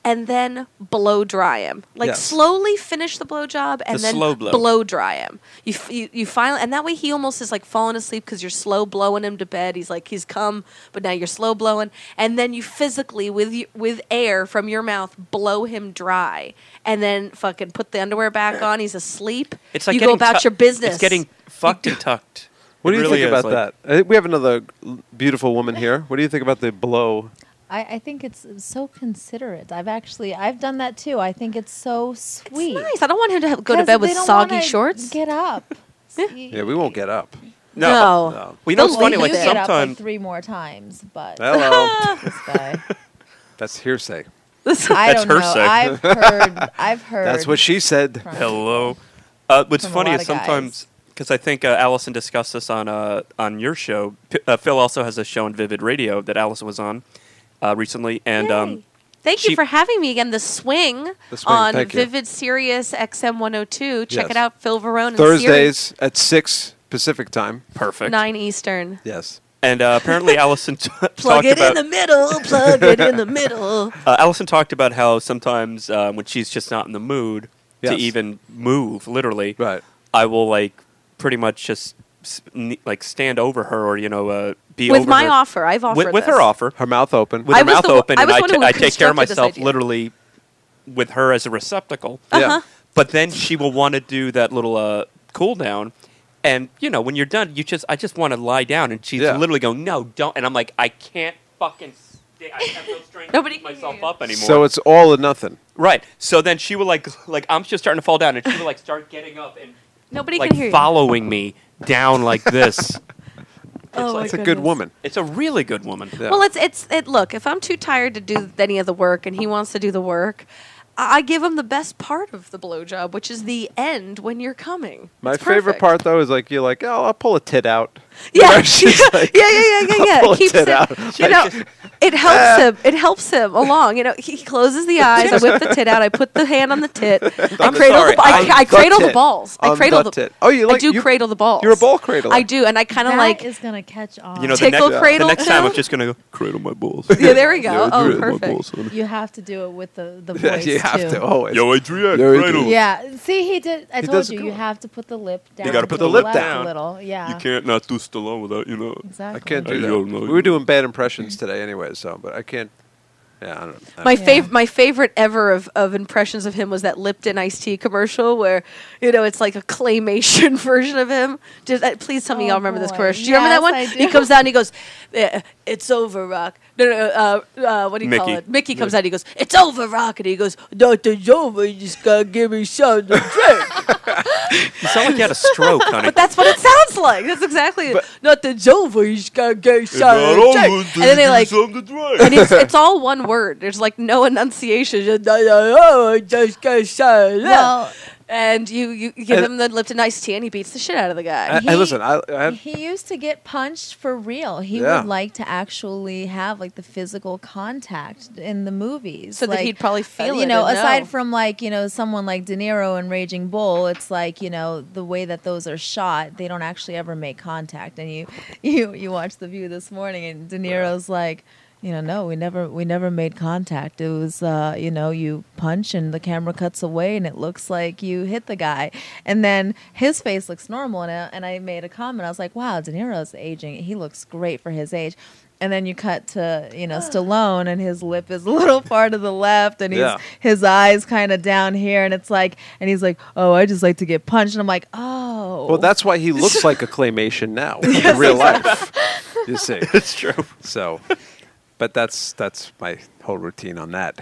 and then blow dry him. Like Yes. slowly finish the blow job and The then slow blow. dry him. You, f- you you finally, and that way he almost is like falling asleep because you're slow blowing him to bed. He's like he's come, but now you're slow blowing, and then you physically with y- with air from your mouth blow him dry, and then fucking put the underwear back on. He's asleep. It's like you go getting about tu- your business. It's getting fucked and tucked. What It do you really think is, about like- that? I think we have another beautiful woman here. What do you think about the blow? I, I think it's so considerate. I've actually I've done that too. I think it's so sweet. It's nice. I don't want him to have, go to 'Cause bed with they don't soggy wanna shorts. Get up. Yeah, we won't get up. No. No. No. Well, you know what's They'll funny? leave Like you You get up like sometimes three more times, but Hello. this guy. That's hearsay. I That's don't know. hearsay. I've heard. I've heard. That's what she said. from hello. Uh, what's From a funny lot is of guys. sometimes because I think uh, Allison discussed this on uh, on your show. P- uh, Phil also has a show on Vivid Radio that Allison was on uh, recently, and Yay. um, Thank she- you for having me again. The Swing, The Swing, on thank you. Vivid Sirius X M one oh two. Check Yes. it out, Phil Verone. and Thursdays at six Pacific time. perfect. Sirius, nine Eastern. Yes. And uh, apparently Allison t- Plug talked it about in the middle. Plug it in the middle. uh, Allison talked about how sometimes uh, when she's just not in the mood Yes. to even move, literally, Right. I will like pretty much just s- ne- like stand over her or you know uh, be With over my her. offer, I've offered with, with this. her offer Her mouth open. with I her was mouth the one- open, I and was I, the one ta- who I take care of constructed this myself idea. literally with her as a receptacle. Yeah. Uh-huh. But then she will want to do that little uh, cool down, and you know when you're done, you just I just want to lie down, and she's Yeah. literally going, "No, don't," and I'm like, I can't fucking. Stay. I have no strength Nobody to keep can myself hear you. up anymore. So it's all or nothing. right. So then she will like like I'm just starting to fall down, and she will like start getting up and Nobody like can hear you. following me down like this. Oh, my It's a good goodness. woman. It's a really good woman. Yeah. Well, it's it's it. Look, if I'm too tired to do any of the work, and he wants to do the work, I I give him the best part of the blowjob, which is the end when you're coming. My It's favorite perfect. part though is like you're like, oh, I'll pull a tit out. Yeah, You know, she's yeah, like, yeah, yeah, yeah, yeah, yeah. pull It a keeps tit him. out. You know, it helps him. It helps him along. You know, he closes the eyes. I whip the tit out. I put the hand on the tit. I I'm cradle sorry, the. I, on I the cradle the tit. balls. I On cradle the the. tit. Oh, you like I do you- cradle the balls. You're a ball cradler. I do, and I kind of That like. is gonna catch on. You know, the, Tickle next, cradle the next time too? I'm just gonna go cradle my balls. Yeah, there we go. Yeah, Oh, cradle my perfect. balls, honey. You have to do it with the the Yeah, voice you have too. to always. Yo, Adrian, Yo, cradle. Adrian. Yeah. See, he did. I He told does you, it you good. have to put the lip down. gotta put to the lip left down. a little. Yeah. You can't not do Stallone without you know. Exactly. I can't do Hey, that. yo, no, we you- were doing bad impressions today, anyway. So, but I can't. Yeah, I don't know. My Yeah. fav- my favorite ever of, of impressions of him was that Lipton iced tea commercial where you know it's like a claymation version of him. Just, uh, please tell me Oh, y'all remember this boy. commercial. Do you remember that Yes, one? I He do. comes out and he goes, "Eh, "It's over, Rock." No, no, uh, uh, what do you call Mickey. it? Mickey comes out. and He goes, "It's over, Rock," and he goes, "Nothing's over. You just gotta give me something to drink." You sound like you had a stroke, honey. But that's what it sounds like. That's exactly it. But- Nothing's over. You just gotta get me something to drink. And then they like. And it's, it's all one word. There's like no enunciation. Just, oh, just go so. Well, And you, you give And- him the Lipton iced tea, and he beats the shit out of the guy. I, I He- listen. I, I had, he used to get punched for real. He Yeah. would like to actually have like the physical contact in the movies, So that Like, he'd probably feel uh, it You know, and aside know. from like you know someone like De Niro in Raging Bull, it's like you know the way that those are shot, they don't actually ever make contact. And you you you watch The View this morning, and De Niro's like. You know, no, we never, we never made contact. It was, uh, you know, you punch and the camera cuts away, and it looks like you hit the guy. And then his face looks normal, and I, and I made a comment. I was like, "Wow, De Niro's aging. He looks great for his age." And then you cut to, you know, Stallone, and his lip is a little far to the left, and he's Yeah. his eyes kind of down here, and it's like, and he's like, "Oh, I just like to get punched," and I'm like, "Oh, well, that's why he looks like a claymation now in real life. You see, It's true. so. But that's that's my whole routine on that.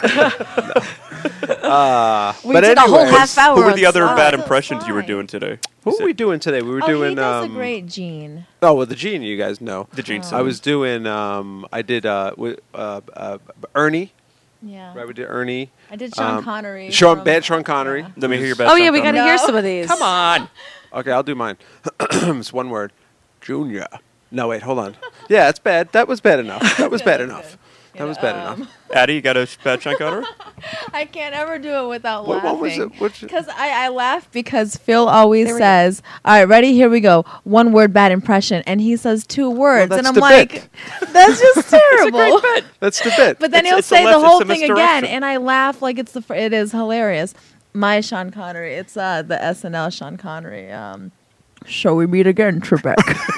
uh, We but did a whole anyways, half hour. Who were on the other Sloth. bad That's impressions you were fine. doing today? Who were we doing today? We were oh, doing. he does um, a great Gene." Oh, well, the Gene, you guys know. The Gene Oh. I Simmons. was doing. Um, I did uh, with, uh, uh, Ernie. Yeah, Right, we did Ernie. I did Sean um, Connery. Sean, from- bad Sean Connery. Yeah. Let me hear your best. Oh yeah, Sean we got to Connery. hear No. some of these. Come on. Okay, I'll do mine. It's one word. Junior. No, wait, hold on. Yeah, it's bad. That was bad enough. That was bad enough. That was bad enough. Addie, you got a bad chunk on her? I can't ever do it without What- what was laughing. it? Which- Because I, I laugh because Phil always There we go. says, "All right, ready? Here we go. One word, bad impression," and he says two words, that's and I'm the like, bit. "That's just terrible." That's the bit. But then It's- he'll it's a say left- the whole it's a thing again, misdirection. and I laugh like it's the. Fr- it is hilarious. My Sean Connery. It's uh, the S N L Sean Connery. Um, Shall we meet again, Trebek?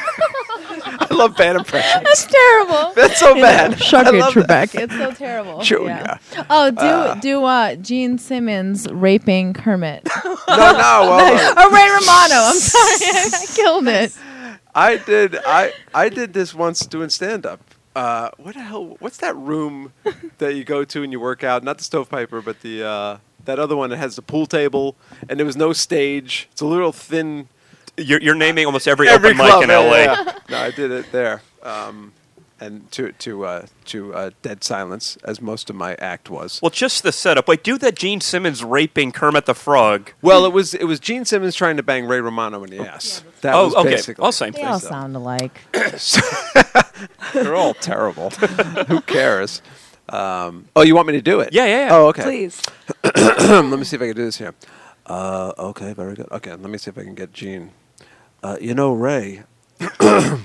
I love bad impressions. That's terrible. That's so bad. Shug I it, love that. Trebek. It's so terrible. Sure, yeah. Oh, do do uh, Gene Simmons raping Kermit No, no. Well, or Ray Romano? I'm sorry, I killed it. I did. I I did this once doing stand up. Uh, what the hell? What's that room that you go to and you work out? Not the Stovepiper, but the uh, that other one that has the pool table and there was no stage. It's a little thin. You're, you're naming almost every, Every open mic club in L A. yeah, yeah. No, I did it there. Um, and to to uh, to uh, dead silence, as most of my act was. Well, just the setup. Wait, do that Gene Simmons raping Kermit the Frog. Well, it was it was Gene Simmons trying to bang Ray Romano in the ass. That Oh, was okay. basically. All same They thing. all so. sound alike. They're all terrible. Who cares? Um, oh, you want me to do it? Yeah, yeah, yeah. Oh, okay. Please. Let me see if I can do this here. Uh, okay, very good. Okay, let me see if I can get Gene. Uh, you know, Ray, I'd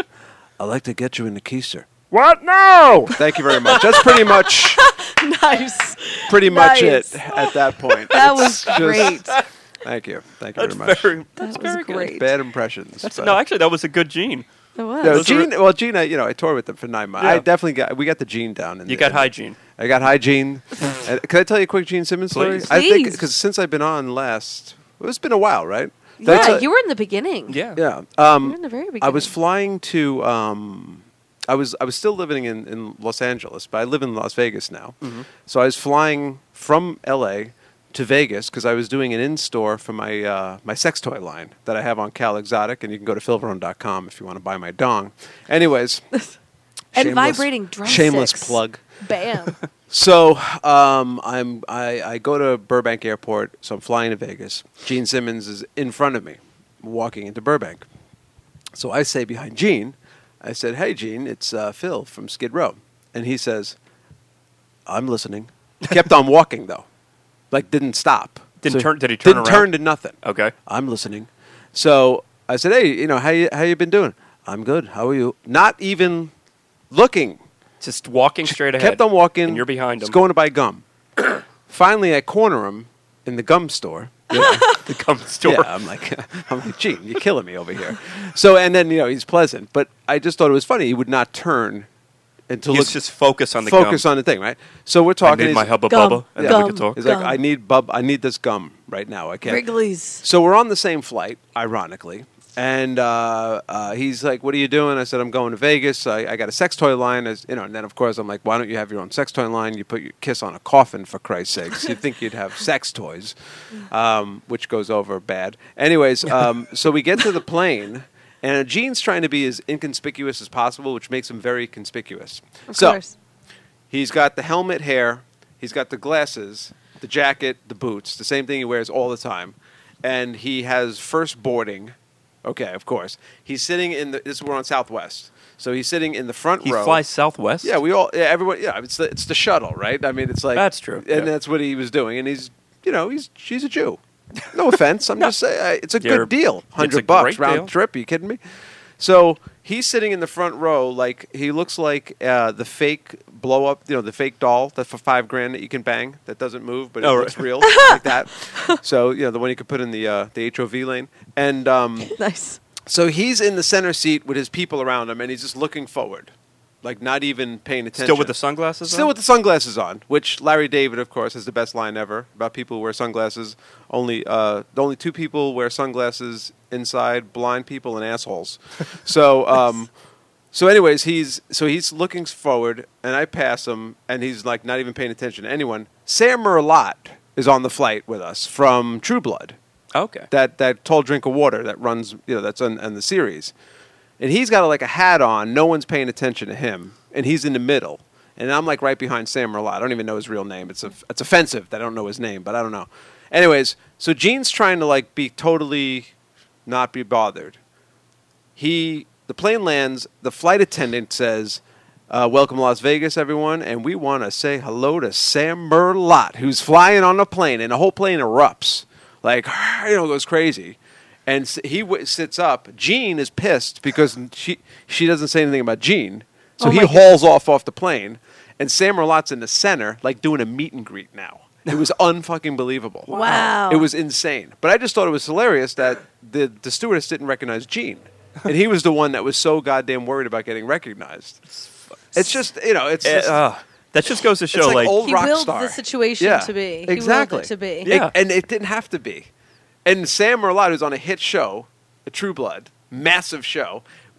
like to get you in the keister. What? No! Thank you very much. That's pretty much Nice. pretty much Nice. it at that point. That It's was just- great. Thank you. Thank you That's very much. very, that's That was very good. great. Bad impressions. That's, but- no, actually, that was a good Gene. It was. No, Those are- Gene. Well, Gene, I, you know, I toured with them for nine months. Yeah. I definitely got. We got the Gene down. In You the, got in- hygiene. I got hygiene. And can I tell you a quick Gene Simmons story? Please. I think Please. because since I've been on last, it's been a while, right? Yeah, That's a- you were in the beginning. Yeah. Yeah. You were Um, in the very beginning. I was flying to. Um, I was I was still living in, in Los Angeles, but I live in Las Vegas now. Mm-hmm. So I was flying from L A to Vegas because I was doing an in store for my uh, my sex toy line that I have on Cal Exotic, and you can go to phil varone dot com if you want to buy my dong. Anyways, and shameless- vibrating drumsticks. Shameless plug. Bam. So um, I'm I, I go to Burbank Airport, so I'm flying to Vegas. Gene Simmons is in front of me, walking into Burbank. So I say behind Gene, I said, "Hey Gene, it's uh, Phil from Skid Row," and he says, "I'm listening." Kept on walking though, like didn't stop. Didn't turn- did he turn Didn't around? turn to nothing. Okay. I'm listening. So I said, "Hey, you know how you how you been doing?" "I'm good. How are you?" Not even looking. Just walking straight ahead. Kept on walking. And you're behind him. Just going to buy gum. Finally, I corner him in the gum store. You know, the gum store. yeah, I'm like, I'm like, Gene, you're killing me over here. So, and then you know he's pleasant, but I just thought it was funny. He would not turn and to He's look, just focus on the focus gum. on the thing, right? So we're I talking. need my he's- hubba Gum. bubba, and Yeah. then we Gum. can talk. He's like, Gum. I need bub, I need this gum right now. I can't. Wrigley's. So we're on the same flight, ironically. And uh, uh, he's like, "What are you doing?" I said, "I'm going to Vegas. I, I got a sex toy line." As, you know, and then of course I'm like, "Why don't you have your own sex toy line? You put your kiss on a coffin, for Christ's sakes. You'd think you'd have sex toys," um, which goes over bad. Anyways, um, so we get to the plane, and Gene's trying to be as inconspicuous as possible, which makes him very conspicuous. Of so course. he's got the helmet hair, he's got the glasses, the jacket, the boots, the same thing he wears all the time, and he has first boarding. Okay, of course. He's sitting in the. This we're on Southwest, so he's sitting in the front He row. flies Southwest. Yeah, we all. Yeah, everyone. Yeah, it's the it's the shuttle, right? I mean, it's like That's true, and yeah. that's what he was doing. And he's, you know, he's she's a Jew. No offense, I'm just saying uh, it's a You're- good deal. it's a Hundred bucks great round deal. trip. Are you kidding me? So he's sitting in the front row, like he looks like uh, the fake blow up, you know, the fake doll that for five grand that you can bang that doesn't move, but it Oh, looks right. real, like that. So you know, the one you could put in the uh, the H O V lane, and um, Nice. so he's in the center seat with his people around him, and he's just looking forward, like not even paying attention. Still with the sunglasses Still on? with the sunglasses on, which Larry David, of course, has the best line ever about people who wear sunglasses. Only, uh, the only two people wear sunglasses inside: blind people and assholes. So, um, so anyways, he's so he's looking forward, and I pass him, and he's like not even paying attention to anyone. Sam Merlot is on the flight with us from True Blood. Okay. That that tall drink of water that runs, you know, that's on, on the series, and he's got like a hat on. No one's paying attention to him, and he's in the middle, and I'm like right behind Sam Merlot. I don't even know his real name. It's a, it's offensive that I don't know his name, but I don't know. Anyways, so Gene's trying to like be totally not be bothered. He the plane lands. The flight attendant says, Uh, welcome, Las Vegas, everyone, and we want to say hello to Sam Merlot, who's flying on a plane, and the whole plane erupts, like, you know, goes crazy. And s- he w- sits up. Jean is pissed because she she doesn't say anything about Jean, so Oh he my hauls off off the plane, and Sam Merlot's in the center, like doing a meet and greet now. It was unfucking believable. Wow. It was insane. But I just thought it was hilarious that the, the stewardess didn't recognize Gene. And he was the one that was so goddamn worried about getting recognized. It's just, you know, it's Eh, just, uh, that just goes to show, like like, old He rock willed star. the situation Yeah, to be. He exactly. willed it to be. Yeah. It- and it didn't have to be. And Sam Merlot, who's on a hit show, a True Blood, massive show,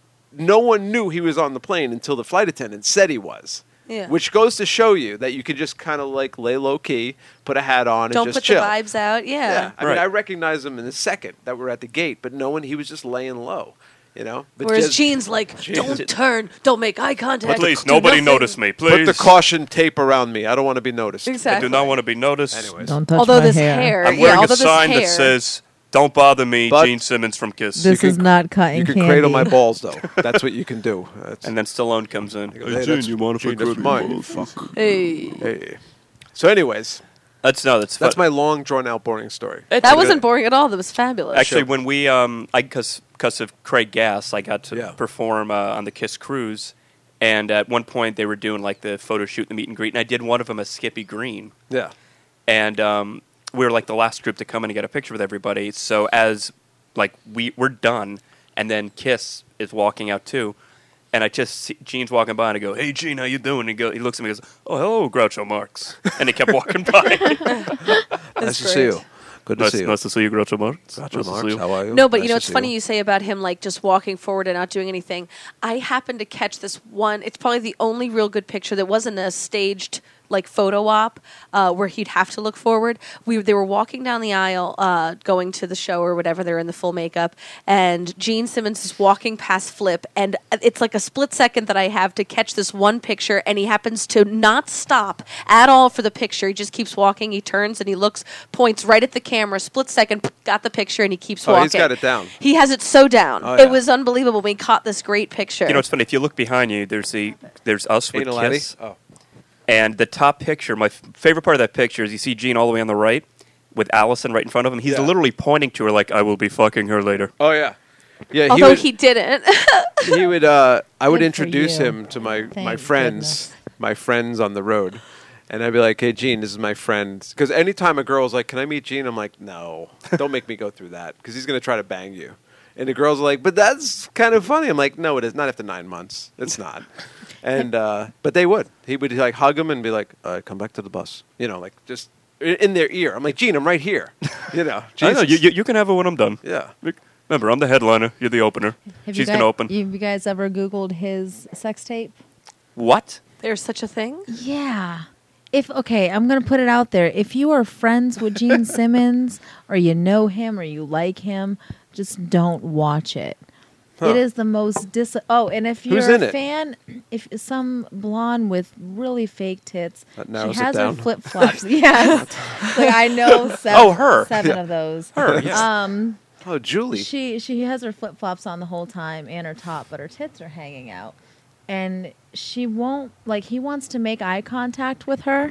no one knew he was on the plane until the flight attendant said he was. Yeah. Which goes to show you that you could just kind of like lay low key, put a hat on, and Don't just put chill. the vibes out. Yeah. Yeah, I Right. mean, I recognized him in a second that we're at the gate, but no one. He was just laying low, you know. But Whereas just Gene's like, don't turn, don't make eye contact. please, do nobody nothing." notice me, please. put the caution tape around me. I don't want to be noticed. I Exactly. do not want to be noticed. Anyways, Don't touch Although my this hair. hair, I'm yeah, wearing a although this sign hair, that says, "Don't bother me, But- Gene Simmons from Kiss." This can- is not cutting you can candy. cradle my balls though. That's what you can do. That's, And then Stallone comes in. Hey, Hey, that's- Gene, you want to Gene, put that's mine, you fuck. Hey. Hey. So, anyways, That's no, that's that's fun. my long, drawn out, boring story. It's That a wasn't good- boring at all. That was fabulous. Actually, Sure. when we, um, I because because of Craig Gass, I got to Yeah. perform uh, on the Kiss cruise, and at one point they were doing like the photo shoot, and the meet and greet, and I did one of them as Skippy Green, Yeah. and um, we were like the last group to come in and get a picture with everybody. So as like we we're done, and then Kiss is walking out too. And I just see Gene's walking by, and I go, "Hey, Gene, how you doing?" And he, go, he looks at me and goes, "Oh, hello, Groucho Marx." And he kept walking by. Nice to great. see you. Good to nice, see you. nice to see you, Groucho Marx. Groucho Nice to see Marx, you. how are you? No, but you Nice know, to it's see funny you say about him like just walking forward and not doing anything. I happened to catch this one. It's probably the only real good picture that wasn't a staged like photo op uh, where he'd have to look forward. We they were walking down the aisle, uh, going to the show or whatever. They're in the full makeup, and Gene Simmons is walking past Flip, and it's like a split second that I have to catch this one picture, and he happens to not stop at all for the picture. He just keeps walking. He turns and he looks, points right at the camera. Split second, got the picture, and he keeps Oh, walking. he's got it down. He has it so down. Oh, yeah. It was unbelievable. We caught this great picture. You know, it's funny. If you look behind you, there's the there's us with Anal Eddie? Kiss, Oh. and the top picture. My f- favorite part of that picture is you see Gene all the way on the right with Allison right in front of him. He's Yeah. literally pointing to her like, "I will be fucking her later." Oh, yeah. Yeah, he Although would, he didn't. he would uh, I would Good for introduce you. him to my, my Thank friends, goodness. my friends on the road. And I'd be like, "Hey, Gene, this is my friend." Because anytime a girl's like, "Can I meet Gene?" I'm like, "No, don't make me go through that because he's going to try to bang you." And the girls are like, "But that's kind of funny." I'm like, "No, it is not after nine months. It's not." And uh, but they would. He would like hug him and be like, uh, "Come back to the bus." You know, like just i- in their ear. I'm like, "Gene, I'm right here." You know, I know. You, Jesus. you, you can have it when I'm done. Yeah. Remember, I'm the headliner. You're the opener. Have She's you guys, gonna open. Have you guys ever Googled his sex tape? What? There's such a thing. Yeah. If okay, I'm gonna put it out there. If you are friends with Gene Simmons, or you know him, or you like him, just don't watch it. Huh. It is the most dis. Oh, and if you're Who's a in it? fan, if some blonde with really fake tits, That she narrows it has her down. flip flops. Yes, like I know. Seven, Oh, her. Seven Yeah. of those. Her, yes. Um, Oh, Julie. she she has her flip flops on the whole time and her top, but her tits are hanging out, and she won't like he wants to make eye contact with her,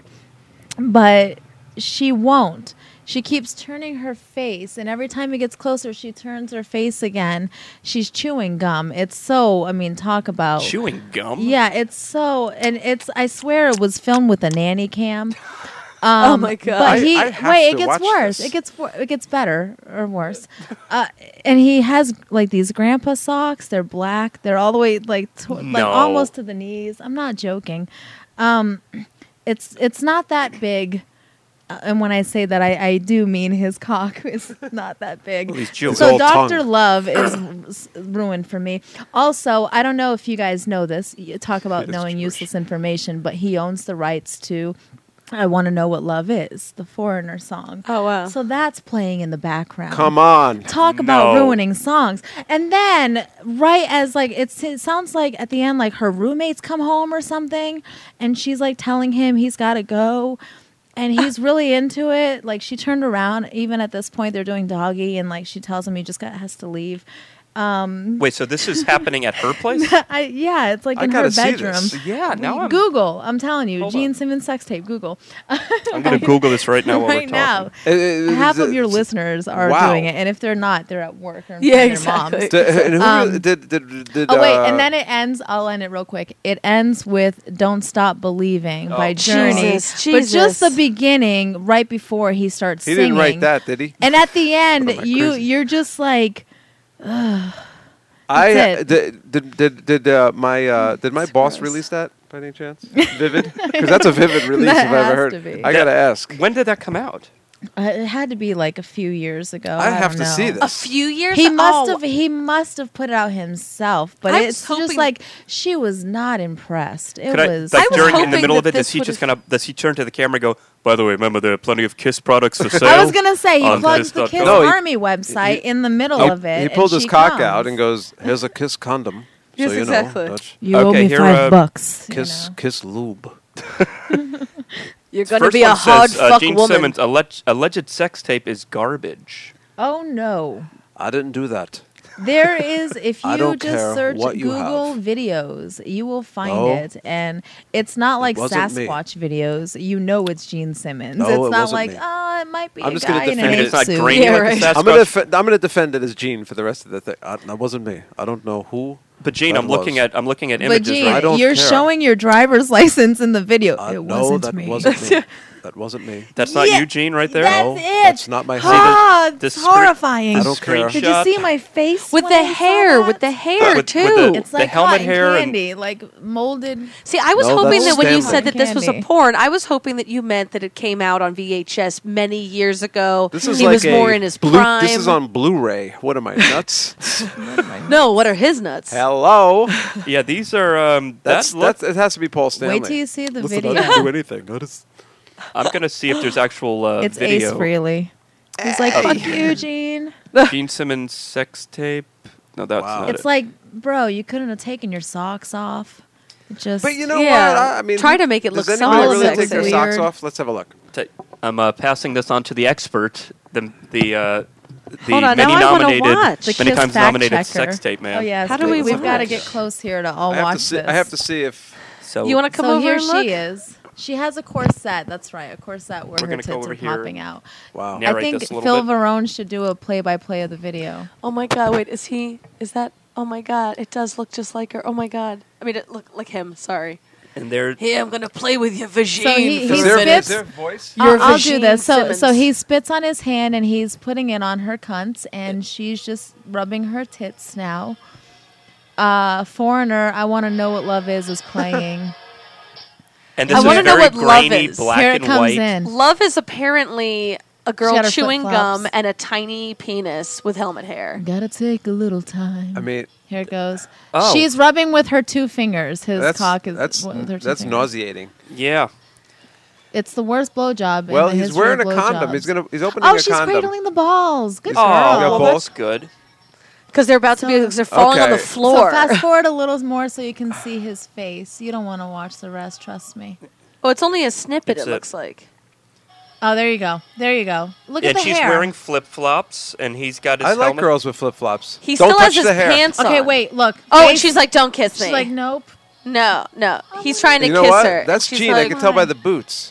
but she won't. She keeps turning her face, and every time he gets closer, she turns her face again. She's chewing gum. It's so I mean, talk about Chewing gum? Yeah, it's so, and it's. I swear it was filmed with a nanny cam. Oh my God. But I- he I have wait, to it gets watch worse. this. It gets wor- it gets better or worse. Uh, and he has like these grandpa socks. They're black. They're all the way like to- like No. almost to the knees. I'm not joking. Um, it's it's not that big. Uh, and when I say that, I, I do mean his cock is not that big. Well, he's Jewish. So all Doctor tongue. Love is s- ruined for me. Also, I don't know if you guys know this. You talk about He is knowing Jewish. useless information, but he owns the rights to I Want to Know What Love Is, the Foreigner song. Oh, wow. So that's playing in the background. Come on. Talk about No. ruining songs. And then right as like it's, it sounds like at the end like her roommates come home or something and she's like telling him he's got to go and he's really into it. Like she turned around even at this point they're doing doggy and like she tells him he just got has to leave. Wait, so this is happening at her place? I, yeah, it's like I in gotta her see bedroom. this. Yeah, now I'm, Google. I'm telling you, Hold Gene on. Simmons sex tape. Google. I'm going to Google this right now while right we're now. talking. Uh, uh, Half uh, of your uh, listeners are wow. doing it, and if they're not, they're at work or in Yeah, front of exactly. their moms. d- and who Um, really- did did did? Oh wait, uh, and then it ends. I'll end it real quick. It ends with "Don't Stop Believing" Oh, by Journey, Jesus, but just Jesus. the beginning, right before he starts he singing. didn't write that, did he? And at the end, What am I, you crazy? you're just like, I That's it. did did did, did uh, my uh, did my boss gross. release that by any chance? Vivid, because that's a vivid release That if I ever has heard. to be. I gotta ask. When did that come out? uh, it had to be like a few years ago. I I, have don't to know. see A this. few years. He must oh, have. He must have put it out himself, but I was it's just hoping- like she was not impressed. It Could I, was. like I was during in the hoping middle of that it, does this he would've- just kind of does he turn to the camera and go, by the way, remember there are plenty of Kiss products for sale? I was gonna say he on plugs the Kiss Kiss dot com. No, he- Army website he- in the middle He- of it. He pulled and his she cock comes. out and goes, "Here's a kiss condom." Yes, so you exactly. know, that's You owe Okay, me here, five uh, bucks. you kiss know. kiss lube. You're going to First be a one hard says, uh, fuck Gene woman. Simmons alleged, alleged sex tape is garbage. Oh no. I didn't do that. There is, if I you don't just care search what you Google have. videos, you will find No. it. And it's not like wasn't me. Sasquatch videos. You know it's Gene Simmons. No, it's it not wasn't like, me. oh, it might be I'm a just gonna guy in defend an And it. it's not ape suit. grainy Yeah, like right. the Sasquatch. I'm gonna def- I'm gonna defend it as Gene for the rest of the thing. Uh, that wasn't me. I don't know who. But Gene, That I'm looking was. at I'm looking at But images Gene, I right don't you're care. showing your driver's license in the video. Uh, it no, wasn't that me. wasn't me. That wasn't me. That's not Yeah, you, Gene, right there? That's No, it. that's not my Ah, the- the it's screen- horrifying. I don't care. Did you see my face with when the I saw hair, that? with the hair With- too. with the- It's like helmet cotton hair and- candy, like molded. See, I was No, hoping that's that when you standard. said that this was a Candy. porn, I was hoping that you meant that it came out on V H S many years ago. This is he like was a more in his Blu- prime. This is on Blu-ray. What am I nuts? No, what are his nuts? Hello. Yeah, these are um That's that look, that's. It has to be Paul Stanley. Wait till you see the Listen, video. I didn't do anything. I just- I'm going to see if there's actual uh, It's video. Ace Frehley. He's like, fuck you, Gene. Gene Simmons sex tape. No, that's Wow. not It's it. like, bro, you couldn't have taken your socks off. It just. But you know Yeah, what? I, I mean, try to make it does look anybody somewhat really take sexy. their socks Weird. off? Let's have a look. Ta- I'm uh, passing this on to the expert, the the uh, the Hold on, many now I wanna nominated, watch. The many Kiss times fact nominated checker. sex tape man. Oh yes. How do we We've got to watch? get close here to all I have watch to see. this. I have to see if. So You want to come so over here and look? she is. She has a corset. That's right, a corset where We're her gonna go tits over are here. popping out. Wow. Narrate I think this a little Phil bit. Varone should do a play-by-play of the video. Oh my god! Wait, is he? Is that? Oh my god! It does look just like her. Oh my god! I mean, it look like him. Sorry. and there Hey, I'm gonna play with your vagine. So he- for he Is a there, minute. is there voice? I'll, Your I'll do vagine this. So, so Simmons. he spits on his hand and he's putting it on her cunt, and she's just rubbing her tits now. Uh, Foreigner, I Want to Know What Love Is is playing. and I this wanna is know very what love grainy, is. black Here it and comes white. in. Love is apparently a girl got her chewing flip-flops. gum and a tiny penis with helmet hair. Gotta take a little time. I mean, Here it goes. Oh. She's rubbing with her two fingers. His that's cock is that's with her two that's fingers. nauseating. Yeah, It's the worst blowjob. Well, in the he's history wearing a of condom. blowjobs. He's gonna. He's opening Oh, a she's condom. cradling the balls. Good He's- girl. oh, got well, balls? that's good. Because they're about to be, So- because they're falling on Okay. the So floor. So fast forward a little more so you can see his face. You don't want to watch the rest, trust me. oh, it's only a snippet. It's it a- looks like. Oh, there you go. There you go. Look at And the she's hair. wearing flip flops, and he's got his I like helmet. girls with flip flops. He Don't still touch has his the hair. pants on. Okay, wait, look. Oh, and Face- she's like, "Don't kiss me." she's like, nope. "No, no." He's trying to You know kiss what? her. and That's she's Gene. I like, can tell by Why? the boots.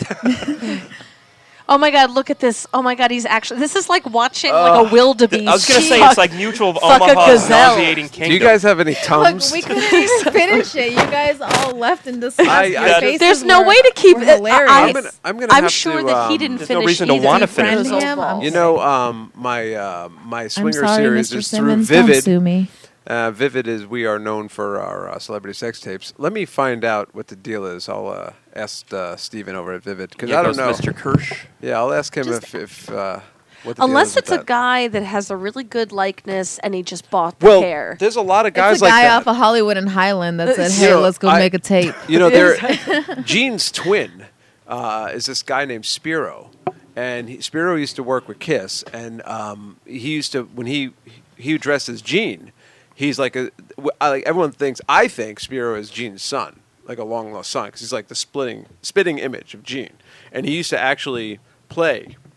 Oh my god, look at this. Oh my god, he's actually. This is like watching like a wildebeest. I was gonna say fuck- it's like Mutual of fuck a Omaha's gazelle. nauseating kingdom. Do you guys have any Look, tums? we couldn't even finish it. You guys all left in disgust. I- Your I- faces There's no were- way to keep were it. hilarious. I- I'm gonna. I'm gonna I'm have sure to, that he um, didn't There's no finish reason to either. wanna He finish. friend Friend those him, balls. You know, um, my uh, my I'm swinger sorry, series Mister is through Simmons. Don't Vivid. sue me. Uh, Vivid is we are known for our uh, celebrity sex tapes. Let me find out what the deal is. I'll uh, ask uh, Steven over at Vivid because Yeah, I don't goes know. Mister Kirsch. Yeah, I'll ask him Just- if if uh, what the deal Unless is it's with a that. guy that has a really good likeness and he just bought the Well, hair. there's a lot of guys It's a like guy that. off of Hollywood and Highland that said, You "Hey, know, let's go I- make a tape." You know, there Gene's twin uh, is this guy named Spiro, and he, Spiro used to work with Kiss, and um, he used to when he he dressed as Gene, he's like a w- I- like everyone thinks I think Spiro is Gene's son, like a long lost son, because he's like the splitting spitting image of Gene, and he used to actually play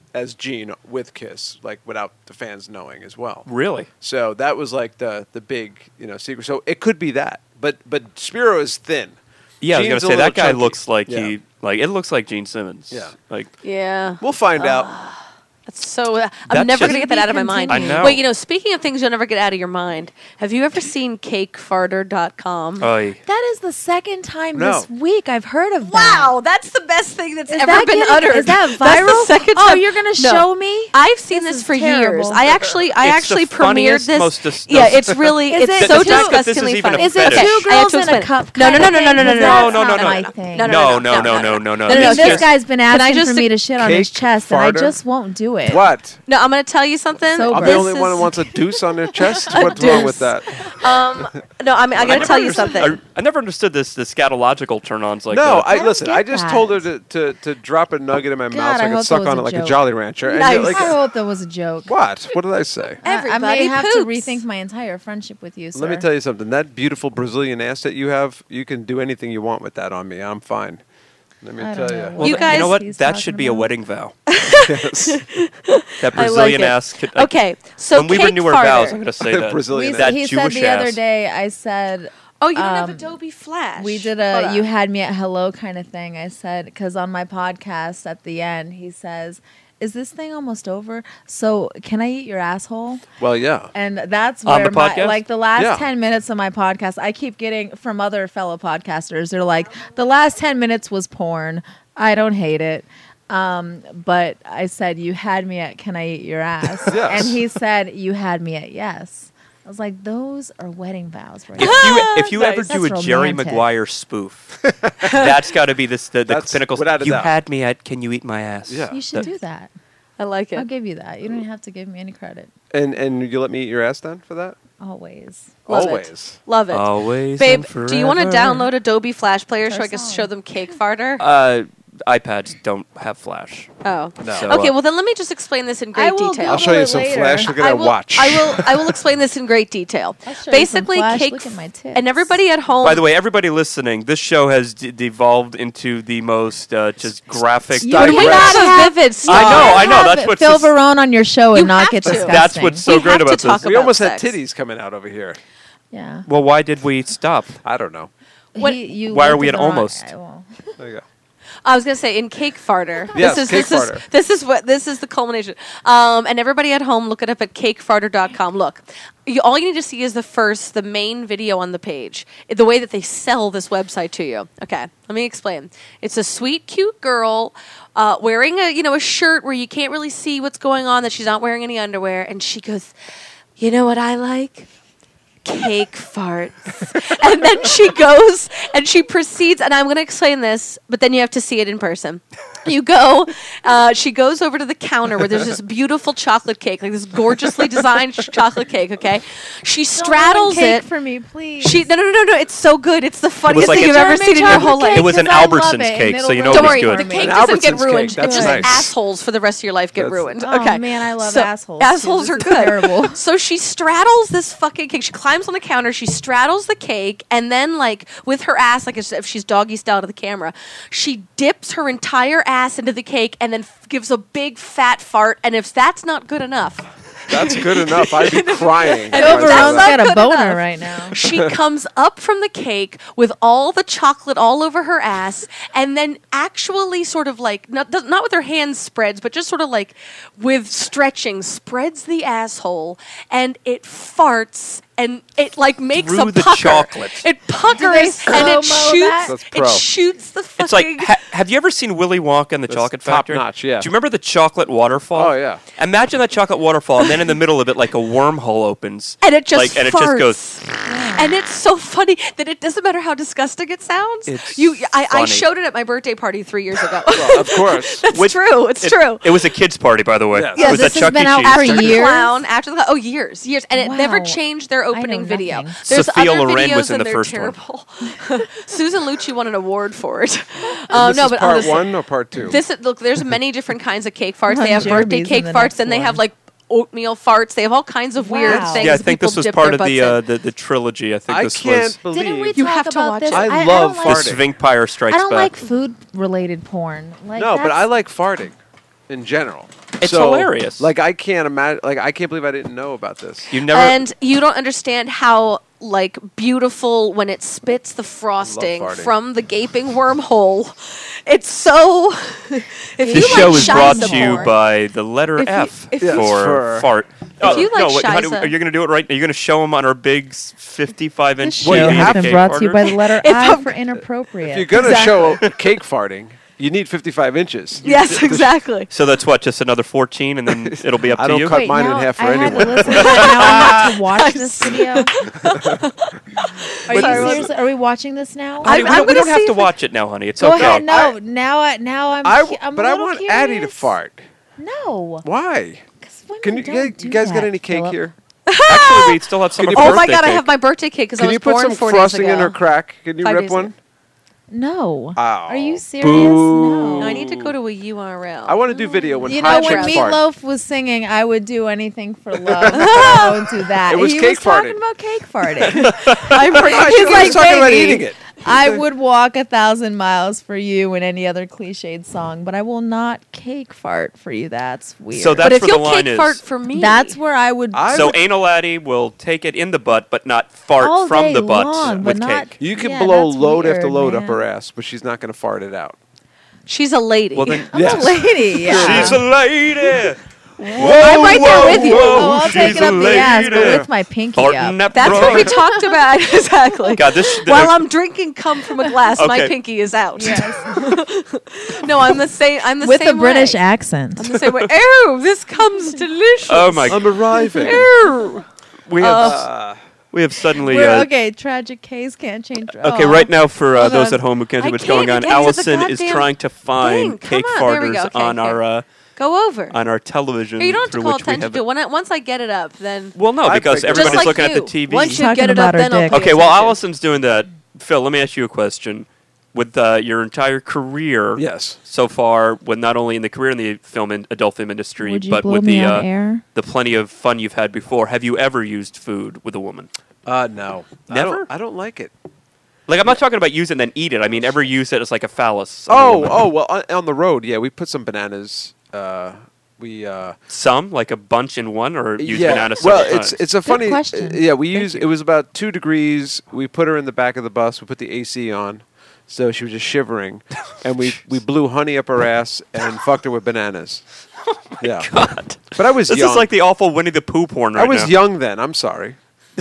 as Gene with Kiss, like without the fans knowing as well. Really? So that was like the the big you know secret. So it could be that, but but Spiro is thin. Yeah, I was Gene's gonna a say little that guy chunky. looks like Yeah. he like it looks like Gene Simmons. Yeah. Like Yeah. We'll find out. That's so. Uh, I'm That's never just- gonna get that out of my mind. I know. Wait, you know, speaking of things you'll never get out of your mind, have you ever seen cake farter dot com? oh, That is the second time No. this week I've heard of that. Wow, that's the best thing that's Is ever that been getting- uttered. Is that viral? That's the second oh, time- you're gonna No. show me? I've seen This this, is for terrible. years. I actually, I It's the actually funniest, premiered this. most dis- yeah, most- it's really, Is it's it- so the fact that this is disgustingly even a funny. Is it fetish. two Okay, I have girls to in a explain it. cup? No, no, kind no, of no, no, thing? no, no, Because no, that's no, no, not no, my no. thing. No, no, No, no, no, no, no, no, no. No, no, This this is- guy's been Can I asking just- for me to shit on his Cake chest, and I farter? just won't do it. What? No, I'm going to tell you something. Sober. I'm This the only one is- who wants a deuce on their chest. What's wrong with that? Um, no, I'm, I'm I going never to tell you understood- something. I, I never understood this the scatological turn-ons like No, that. I don't listen. get I just that. told her to, to, to drop a nugget in my God, mouth so I I hope could suck that was on a it like a joke. Jolly Rancher. And Nice. you're like, I hope that was a joke. what? What did I say? I- I Everybody may have to poops. rethink my entire friendship with you, sir. Let me tell you something. That beautiful Brazilian ass that you have, you can do anything you want with that on me. I'm fine. Let me I tell don't you. know Well, You th- guys- you know what? He's That talking should be a about. wedding vow. Yes. That I like Brazilian it. ass. Could, like, Okay, so when we cake renew our farter. vows, I'm going to say that. Brazilian We, ass. that he Jewish said the ass. other day, I said, Oh, you don't have Um, Adobe Flash. we did Hold a on. you had me at hello kind of thing. I said, because on my podcast at the end, he says, is this thing almost over? So can I eat your asshole? Well, yeah. And that's On where the my, podcast? like the last Yeah. ten minutes of my podcast, I keep getting from other fellow podcasters. They're like, the last ten minutes was porn. I don't hate it. Um, but I said, you had me at can I eat your ass? Yes. And he said, you had me at yes. I was like, those are wedding vows right If now. you if you Nice. ever do a That's Jerry romantic. Maguire spoof, that's got to be this the, the That's pinnacle. without a You doubt. had me at can you eat my ass? Yeah. You should do that. I like I'll it. give you that. You don't even have to give me any credit. And and you let me eat your ass then for that? Always. Love it. Always. Love it. Always. Babe, and do you want to forever. download Adobe Flash Player so Our I can song. show them Cake Farter? Uh, iPads don't have Flash. oh. No. So, Okay, uh, well then let me just explain this in great I will detail. I'll show Google you it some later. flash. Look at I that will, watch. I will. I will explain this in great detail. I'll show you some Basically, flash. cake Look at my tits. and everybody at home. By the way, everybody listening, this show has d- devolved into the most uh, just graphic. You But we cannot digress. have a have- vivid story. I know, I know. Have That's what's Phil just- Varone on your show You and not have get to. disgusting. That's what's so We great have to about talk this. we about almost sex. had titties coming out over here. Yeah. Well, why did we stop? I don't know. What- He- you Why are looked we at at the wrong- almost? I won't. There you go. I was gonna say in Cake Farter. Yes, this is Cake this Farter. is this is what this is the culmination. Um, and everybody at home, look it up at cake farter dot com. Look, you, all you need to see is the first, the main video on the page. The way that they sell this website to you. Okay, let me explain. It's a sweet, cute girl uh, wearing a you know a shirt where you can't really see what's going on. That she's not wearing any underwear, and she goes, "You know what I like? Cake farts." And then she goes and she proceeds, and I'm going to explain this, but then you have to see it in person. You go, uh, she goes over to the counter where there's this beautiful chocolate cake, like this gorgeously designed ch- chocolate cake, okay? She straddles Don't ruin cake it. for me, please. She no no no no! It's so good. It's the funniest like thing a you've ever German seen in your chocolate whole life. cake, It was an 'cause I love Albertsons it, cake, and so you it'll know Don't it was worry, good. the An cake doesn't get Albertsons cake, ruined. that's It's just nice. assholes for the rest of your life get That's- ruined. Oh, okay, man, I love So- assholes, too. Assholes This are is good. terrible. So she straddles this fucking cake. She climbs on the counter. She straddles the cake, and then, like with her ass, like as if she's doggy style to the camera, she dips her entire ass into the cake, and then f- gives a big fat fart. And if that's not good enough, That's good enough. I'd be crying. And Phil if that's Varone's not got a good boner enough, right now. she comes up from the cake with all the chocolate all over her ass, and then actually sort of like not does- not with her hands spreads, but just sort of like with stretching spreads the asshole, and it farts. And it like makes Through a the pucker. chocolate. It puckers and slow-mo it shoots. that? That's It pro. shoots the fucking. It's like, ha- have you ever seen Willy Wonka and the That's Chocolate top Factory? notch, yeah. Do you remember the chocolate waterfall? Oh, yeah. Imagine that chocolate waterfall, and then in the middle of it, like a wormhole opens, and it just like, and it farts. just goes. And it's so funny that it doesn't matter how disgusting it sounds. It's you, I, I funny. showed it at my birthday party three years ago. Well, of course. That's Which- true. It's it, true. It was a kids' party, by the way. Yes. It Yeah, was this at has Chuck been E. out Cheese. for after the years? clown, after the clown. Oh, years, years, and it never Wow. changed their I know opening video. nothing. There's Sophia other Loren videos was in and the they're first one. terrible. Susan Lucci won an award for it. Uh, this no, is but part honestly, one or part two? This is, look, there's many different kinds of cake farts. Well, They have birthday Jeremy's cake in the farts, next then they one. have like oatmeal farts. They have all kinds of weird Wow. things. Yeah, I that think people this was dip part their of the butts uh, in. the, the trilogy. I think I this can't was believe Didn't we You talk have to about watch this? it. I I, love I don't the like, farting. Svinkpire Strikes I don't Back. like food related porn. Like no, but that's- I like farting in general. It's So, hilarious. Like I can't imagine. Like I can't believe I didn't know about this. You never. And you don't understand how like beautiful when it spits the frosting farting. from the gaping wormhole. It's so. if this you show like is brought Shiza to you porn- by the letter If you- F if you- for, for- fart. If you like no, wait, how do, Shiza- are you going to do it right? Are you going to show them on our big fifty-five This inch? show Well, you has have been to. brought to you by the letter If I I'm- for inappropriate. If you're gonna show cake farting, you need fifty-five inches. Yes, exactly. So that's what, just another fourteen, and then it'll be up I to don't you. cut mine in now half for I had anyone. to listen to it. Now I have to watch this video. Are you Sorry, what- serious? Are we watching this now? Honey, we I'm don't, we gonna don't have see to if it- watch it now, honey. It's Go okay. ahead. No, now I now I'm. I, cu- I'm a but I little want curious. Addie to fart. No. Why? 'Cause women Can you, don't you do guys got that, any cake Philip. here? Actually, we still have some Can of you her Oh my birthday god, I cake. have my birthday cake because I Can was you put born some four frosting days ago. in her crack? Can you Five rip days one? ago. No. Oh, Are you serious? boo. No. No, I need to go to a U R L. I want to do video when You hot know, when chicks fart. Meatloaf was singing, I would do anything for love. I won't do that. It was he cake was talking farting. about cake farting. I'm pretty I He's should like, was talking about "Baby, eating it. I would walk a thousand miles for you in any other cliched song, but I will not cake fart for you. That's weird. So But that's if where the you'll line cake is. fart for me, that's where I would. I So would- anal Addie will take it in the butt, but not fart all from day the butt long, with but not- cake. You can Yeah, blow that's load after weird, load man. up her ass, but she's not going to fart it out. she's a lady. Well then, I'm Yes. a lady. Yeah. she's a lady. Whoa, I'm right there with you. whoa, Oh, I'll take she's it up a the ass, but lady. with my pinky Farting up. that That's bro. what we talked about exactly. God, this. While I'm drinking cum from a glass, my Okay. pinky is out. Yes. No, I'm the same. I'm the With same a British way. accent. I'm the same way. Ew, this comes delicious. Oh my! I'm arriving. Ew. We have Uh, we have suddenly. We're, Uh, okay, tragic case can't change. Okay, oh. right now for uh, Hold those on. at home who can't see I what's can't going on, get to the Allison is goddamn trying to find thing. cake Come on, there we farters go. Okay, on here. our uh, Go over. on our television. you don't have to through call which we attention have to it. When I, once I get it up, then Well, no, I because figured- everybody's Just like looking at you. the T V. Once you Talking get it about up, her then I'll dick. pay Okay, while attention. Allison's doing that, Phil, let me ask you a question. With uh, your entire career yes. so far, with not only in the career in the film and adult film industry, Would you but blow with me the on uh, air? the plenty of fun you've had before, have you ever used food with a woman? Uh, no. I Never? don't, I don't like it. Like, I'm not talking about use it and then eat it. I mean, ever use it as like a phallus? on a Oh, woman? oh, well, on, on the road, yeah, we put some bananas. Uh, we uh, Some, like a bunch in one, or use yeah. banana Well, several it's times? it's a funny question. uh, yeah. We Thank use you. it was about two degrees. We put her in the back of the bus. We put the A C on, so she was just shivering, and we we blew honey up her ass and fucked her with bananas. yeah, God. but I was This young. is like the awful Winnie the Pooh porn right I was now. young then. I'm sorry.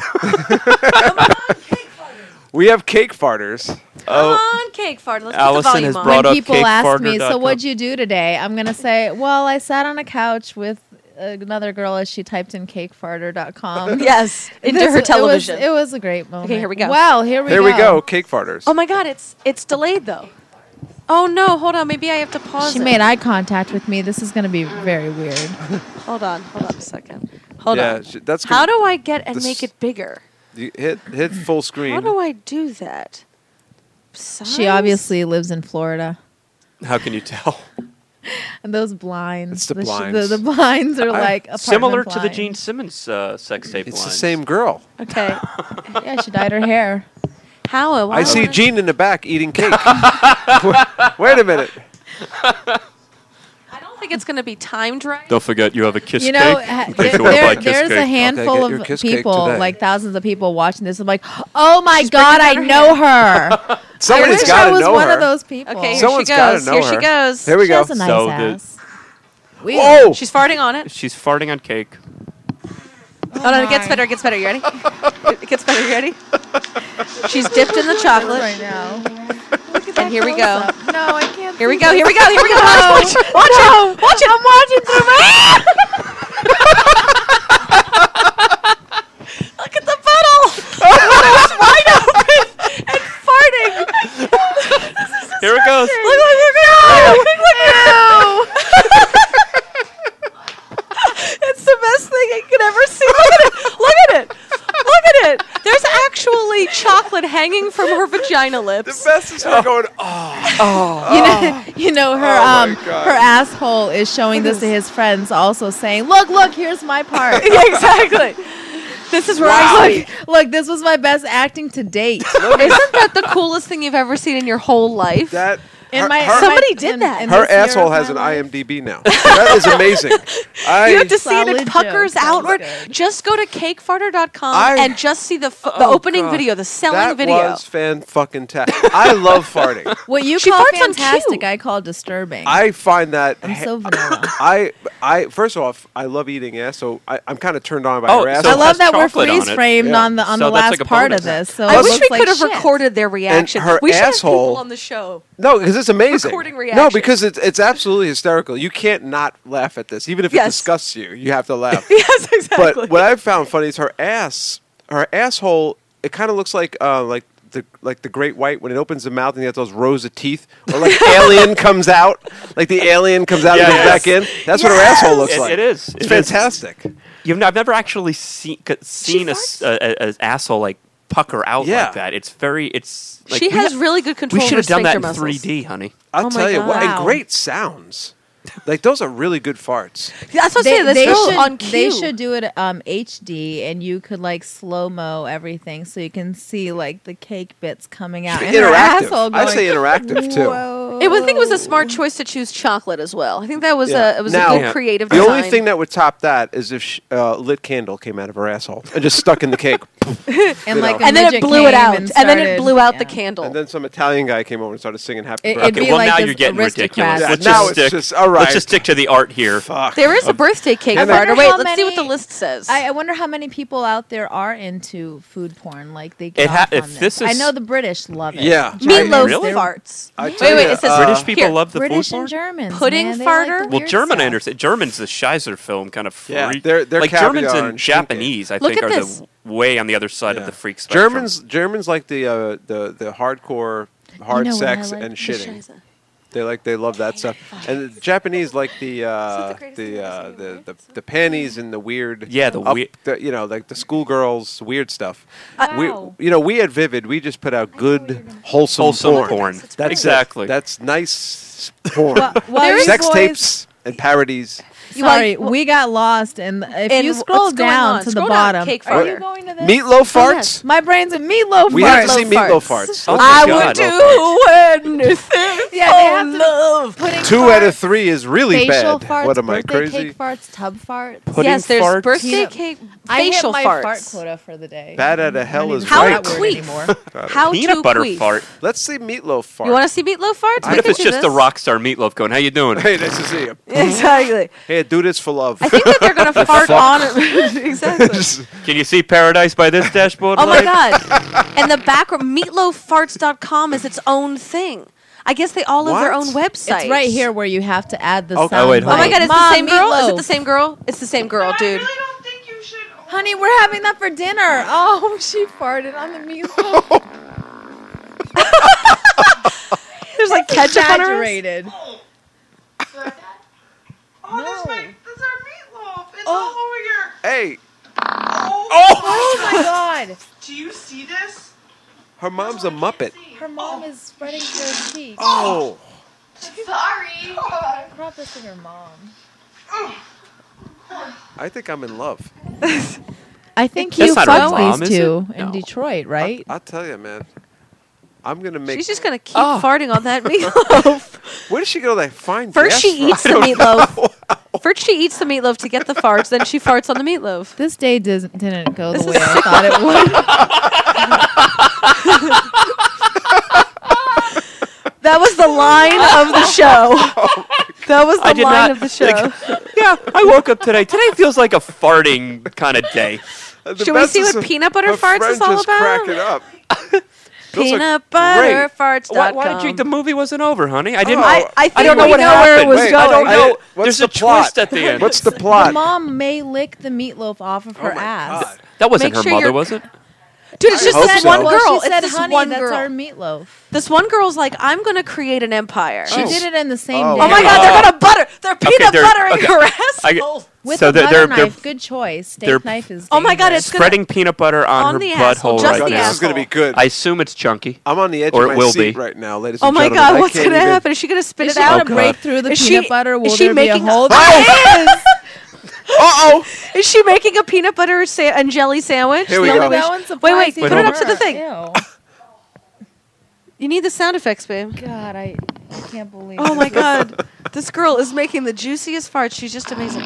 We have cake farters. Come Oh, on, cake fart. Let's Allison put the volume has on. brought When up people ask me, cakefarter dot so com. what'd you do today? I'm gonna say, well, I sat on a couch with another girl as she typed in cake farter dot com. Yes, into This- her television. It was, it was a great moment. here we go. Wow, here we Here go. we go. Cake farters. Oh my god, it's it's delayed though. Oh no, hold on. Maybe I have to pause. She it. made eye contact with me. This is going to be very weird. Hold on, hold on a second. Hold yeah, on. sh- that's How good. do I get and This- make it bigger? You hit hit full screen. How do I do that? Size? She obviously lives in Florida. how can you tell? And those blinds. It's the sh- blinds. The, the blinds are I- like apartment Similar to the blinds. Gene Simmons uh, sex tape It's lines. the same girl. Okay. Yeah, she dyed her hair. How? Why I see would Gene in the back eating cake. Wait a minute. I don't think it's going to be timed right. Don't forget, you have a kiss You know, cake. ha- Please there, go out there- buy kiss there's cake. a handful Okay, get your of kiss cake people, today. like thousands of people watching this. I'm like, oh my She's god, I breaking out know her. Somebody's I wish got I to was know one her. of those people. Okay, here Someone's she gotta goes. know Here her. she goes. Here we She go. has a nice So the- ass. We- Whoa! She's farting on it. She's farting on cake. Oh, no, it gets better. It gets better. You ready? It gets better. You ready? She's dipped in the chocolate. right now. And here we go. No, I can't. Here we see go. this. Here we go. Here we go. Watch, watch, watch No. it. Watch it. I'm watching through my. Look at the puddle. It's wide open and farting. Here it goes. Look, look, look, look. Look, It's the best thing I could ever see. Look at it. Look at it. Look at it. There's actually chocolate hanging from her vagina The lips. best is her going, oh. You know, you know her Oh my um God. her asshole is showing this to his friends, also saying, "Look, look, here's my part." Yeah, exactly. This is where I Look, look, this was my best acting to date. Isn't that the coolest thing you've ever seen in your whole life? That In Her- my, her- in Somebody my- did in- that. in Her this year asshole of has my an life. IMDb now. That is amazing. I, You have to see it. It Solid puckers joke. That was outward. good. Just go to cake farter dot com I- and just see the f- the Oh, opening God. video, the selling that video. was fan fucking ta- I love farting. What you She call farts on fantastic, cue. I call disturbing. I find that I'm so vanilla. I I first off, I love eating ass, so I, I'm kind of turned on by Oh, her ass. so I it love has that we're chocolate on freeze it. framed Yeah. on the on So the that's last like a part of bonus. this. So I it wish looks we like could have shit. recorded their reaction. her We should have asshole- people on the show. No, because it's amazing. Recording No, reactions. because it's it's absolutely hysterical. You can't not laugh at this, even if Yes. it disgusts you. You have to laugh. Yes, exactly. But what I found funny is her ass, her asshole. It kind of looks like uh, like the like the great white when it opens the mouth and you have those rows of teeth, or like Alien comes out, like the alien comes out and Yes. goes back in. That's what her asshole looks It- like. it is. It's It is. fantastic. You've, I've never actually seen c- seen a, s- farts? a, a- an asshole like pucker out Yeah. like that. It's very. It's. Like, she we has ha- really good control We of should her have done that in sphincter three muscles. D, honey. I'll Oh my tell you what, God. and great sounds. Like those are really good farts. That's what I'm They, saying. That's they real should, on cue. they should do it um, H D, and you could like slow mo everything, so you can see like the cake bits coming out. And her Interactive. asshole I going, say interactive too. Whoa. It was, I think it was a smart choice to choose chocolate as well. I think that was Yeah. a it was Now, a good Yeah. creative The design. only thing that would top that is if sh uh, lit candle came out of her asshole and just stuck in the cake, and like know. a and then it midget blew it came out, and, and, then it started- blew out the yeah. candle. and then some Italian guy came over and started singing "Happy It- Birthday." it'd be Okay, well like now this you're getting aristocrat. ridiculous. Yeah, Let's now just it's stick. just- all right. Let's just stick to the art here. Fuck. There is a birthday cake I farter. wonder Wait, how let's see what the many- list says. I, I wonder how many people out there are into food porn. Like they It get ha- off if on this I is- know the British love it. Yeah. Meatloaf Really? farts. I Wait, tell wait, ya, it says uh, British people here, love the British food and porn? Germans. Pudding man, they like the farter? Well, weird German, I stuff. understand. German's the Scheiser film kind of freak. Yeah, they're- they're like Germans caviar and and Japanese, I Look think, at are this. the way on the other side Yeah. of the freak spectrum. Germans, Germans like the uh, the the hardcore hard know what I sex like? and The shitting. Scheiße. They like they love that stuff. And the Japanese like the uh, the greatest thing the, I've uh, ever seen in the, my the life. the panties and the weird Yeah, the up- weird- the, you know like the schoolgirls weird stuff. Wow. We you know we at Vivid we just put out good wholesome, Wholesome porn. porn. That's That's exactly. it. That's nice porn. Well, well, There you is Sex boys- tapes and parodies. You Sorry, like- we got lost, and if And you what's scroll going down on? to Scroll the down, bottom, cake are farter. you going to this? Meatloaf Oh, farts. yes. My brain's a meatloaf. We fart. have to see Meatloaf meatloaf farts. farts. Oh my I God. would do anything Yeah, for they have to- love. Pudding Two farts, out of three is really facial bad. farts, What am I birthday crazy? cake farts, tub farts. Pudding Yes, there's farts. birthday Peanut- cake I hit facial my farts. fart quota for the day. Bad out of hell Not is even How right. that to word queef. anymore. How Peanut to butter queef. fart. Let's see meatloaf fart. You want to see meatloaf farts? What We if can it's do just the this. rock star meatloaf going, how you doing? Hey, nice to see you. Exactly. Hey, do this for love. I think that they're gonna fart on it. Exactly. Can you see paradise by this dashboard Oh my light? god! And the background, meatloaf farts dot com is its own thing. I guess they all have their What? own website. It's right here where you have to add the Okay. sound. Oh, wait, Oh hold my on. god, it's Mom, the same girl? Is it meatloaf. the same girl? It's the same girl, But dude. I really don't think you should. Honey, we're having that for dinner. Oh, she farted on the meatloaf. There's like ketchup on her. Exaggerated. Oh, oh that's my, that's our meatloaf. It's all over your. Hey, Oh, Oh my god. do you see this? her mom's a muppet. Her mom is spreading her cheeks. Oh, Sorry. Crop this to her mom. I think I'm in love. I think That's you not her fucked mom, these is it? two in No. Detroit, right? I'll tell you, man. I'm gonna make. She's just gonna keep Oh. farting on that meatloaf. Where does she get all that fine? First gas she from? eats the meatloaf. First she eats the meatloaf to get the farts, then she farts on the meatloaf. This day doesn't, didn't go the way I thought it would. That was the line of the show. That was I the did line not- of the show. Yeah, I woke up today. Today feels like a farting kind of day. The Should we best see is what her- peanut butter her farts friend is all just about? cracking up. Those are Peanut butter great. farts. Why, why did you? The movie wasn't over, honey. I didn't. Oh. I, I think I don't know we what know where it happened. was Wait, going. I don't I know. didn't- what's There's the a plot? twist at the end. What's the The plot? mom may lick the meatloaf off of her Oh my ass. God. That wasn't Make her sure mother, you're- was it? Dude, it's I just hope this so. one Well, girl. she said, It's this honey, one that's girl. our meatloaf. This one girl's like, I'm going to create an empire. She Oh. did it in the same Oh. day. Oh my god, they're gonna butter. They're peanut they're- buttering okay. her I get- asshole. With So a they're- butter they're- knife, good choice. Steak they're- knife is Oh my God, dangerous. it's gonna- Spreading peanut butter on, On her the asshole, butthole just right God, the now. this is gonna be asshole. good. I assume it's chunky. I'm on the edge Or of it my will seat be. right now, ladies Oh and my gentlemen. god, I what's can't gonna even- happen? Is she gonna spit Is it she out? gonna God. break through the Is peanut she- butter? Will is she there be a making- hole? Oh! Uh-oh. Is she making a peanut butter sa- and jelly sandwich? Here we The go. only way That she- one wait, surprised wait, even put it up to her. the thing. Ew. You need the sound effects, babe. God, I, I can't believe. Oh my god. This girl is making the juiciest farts. She's just amazing.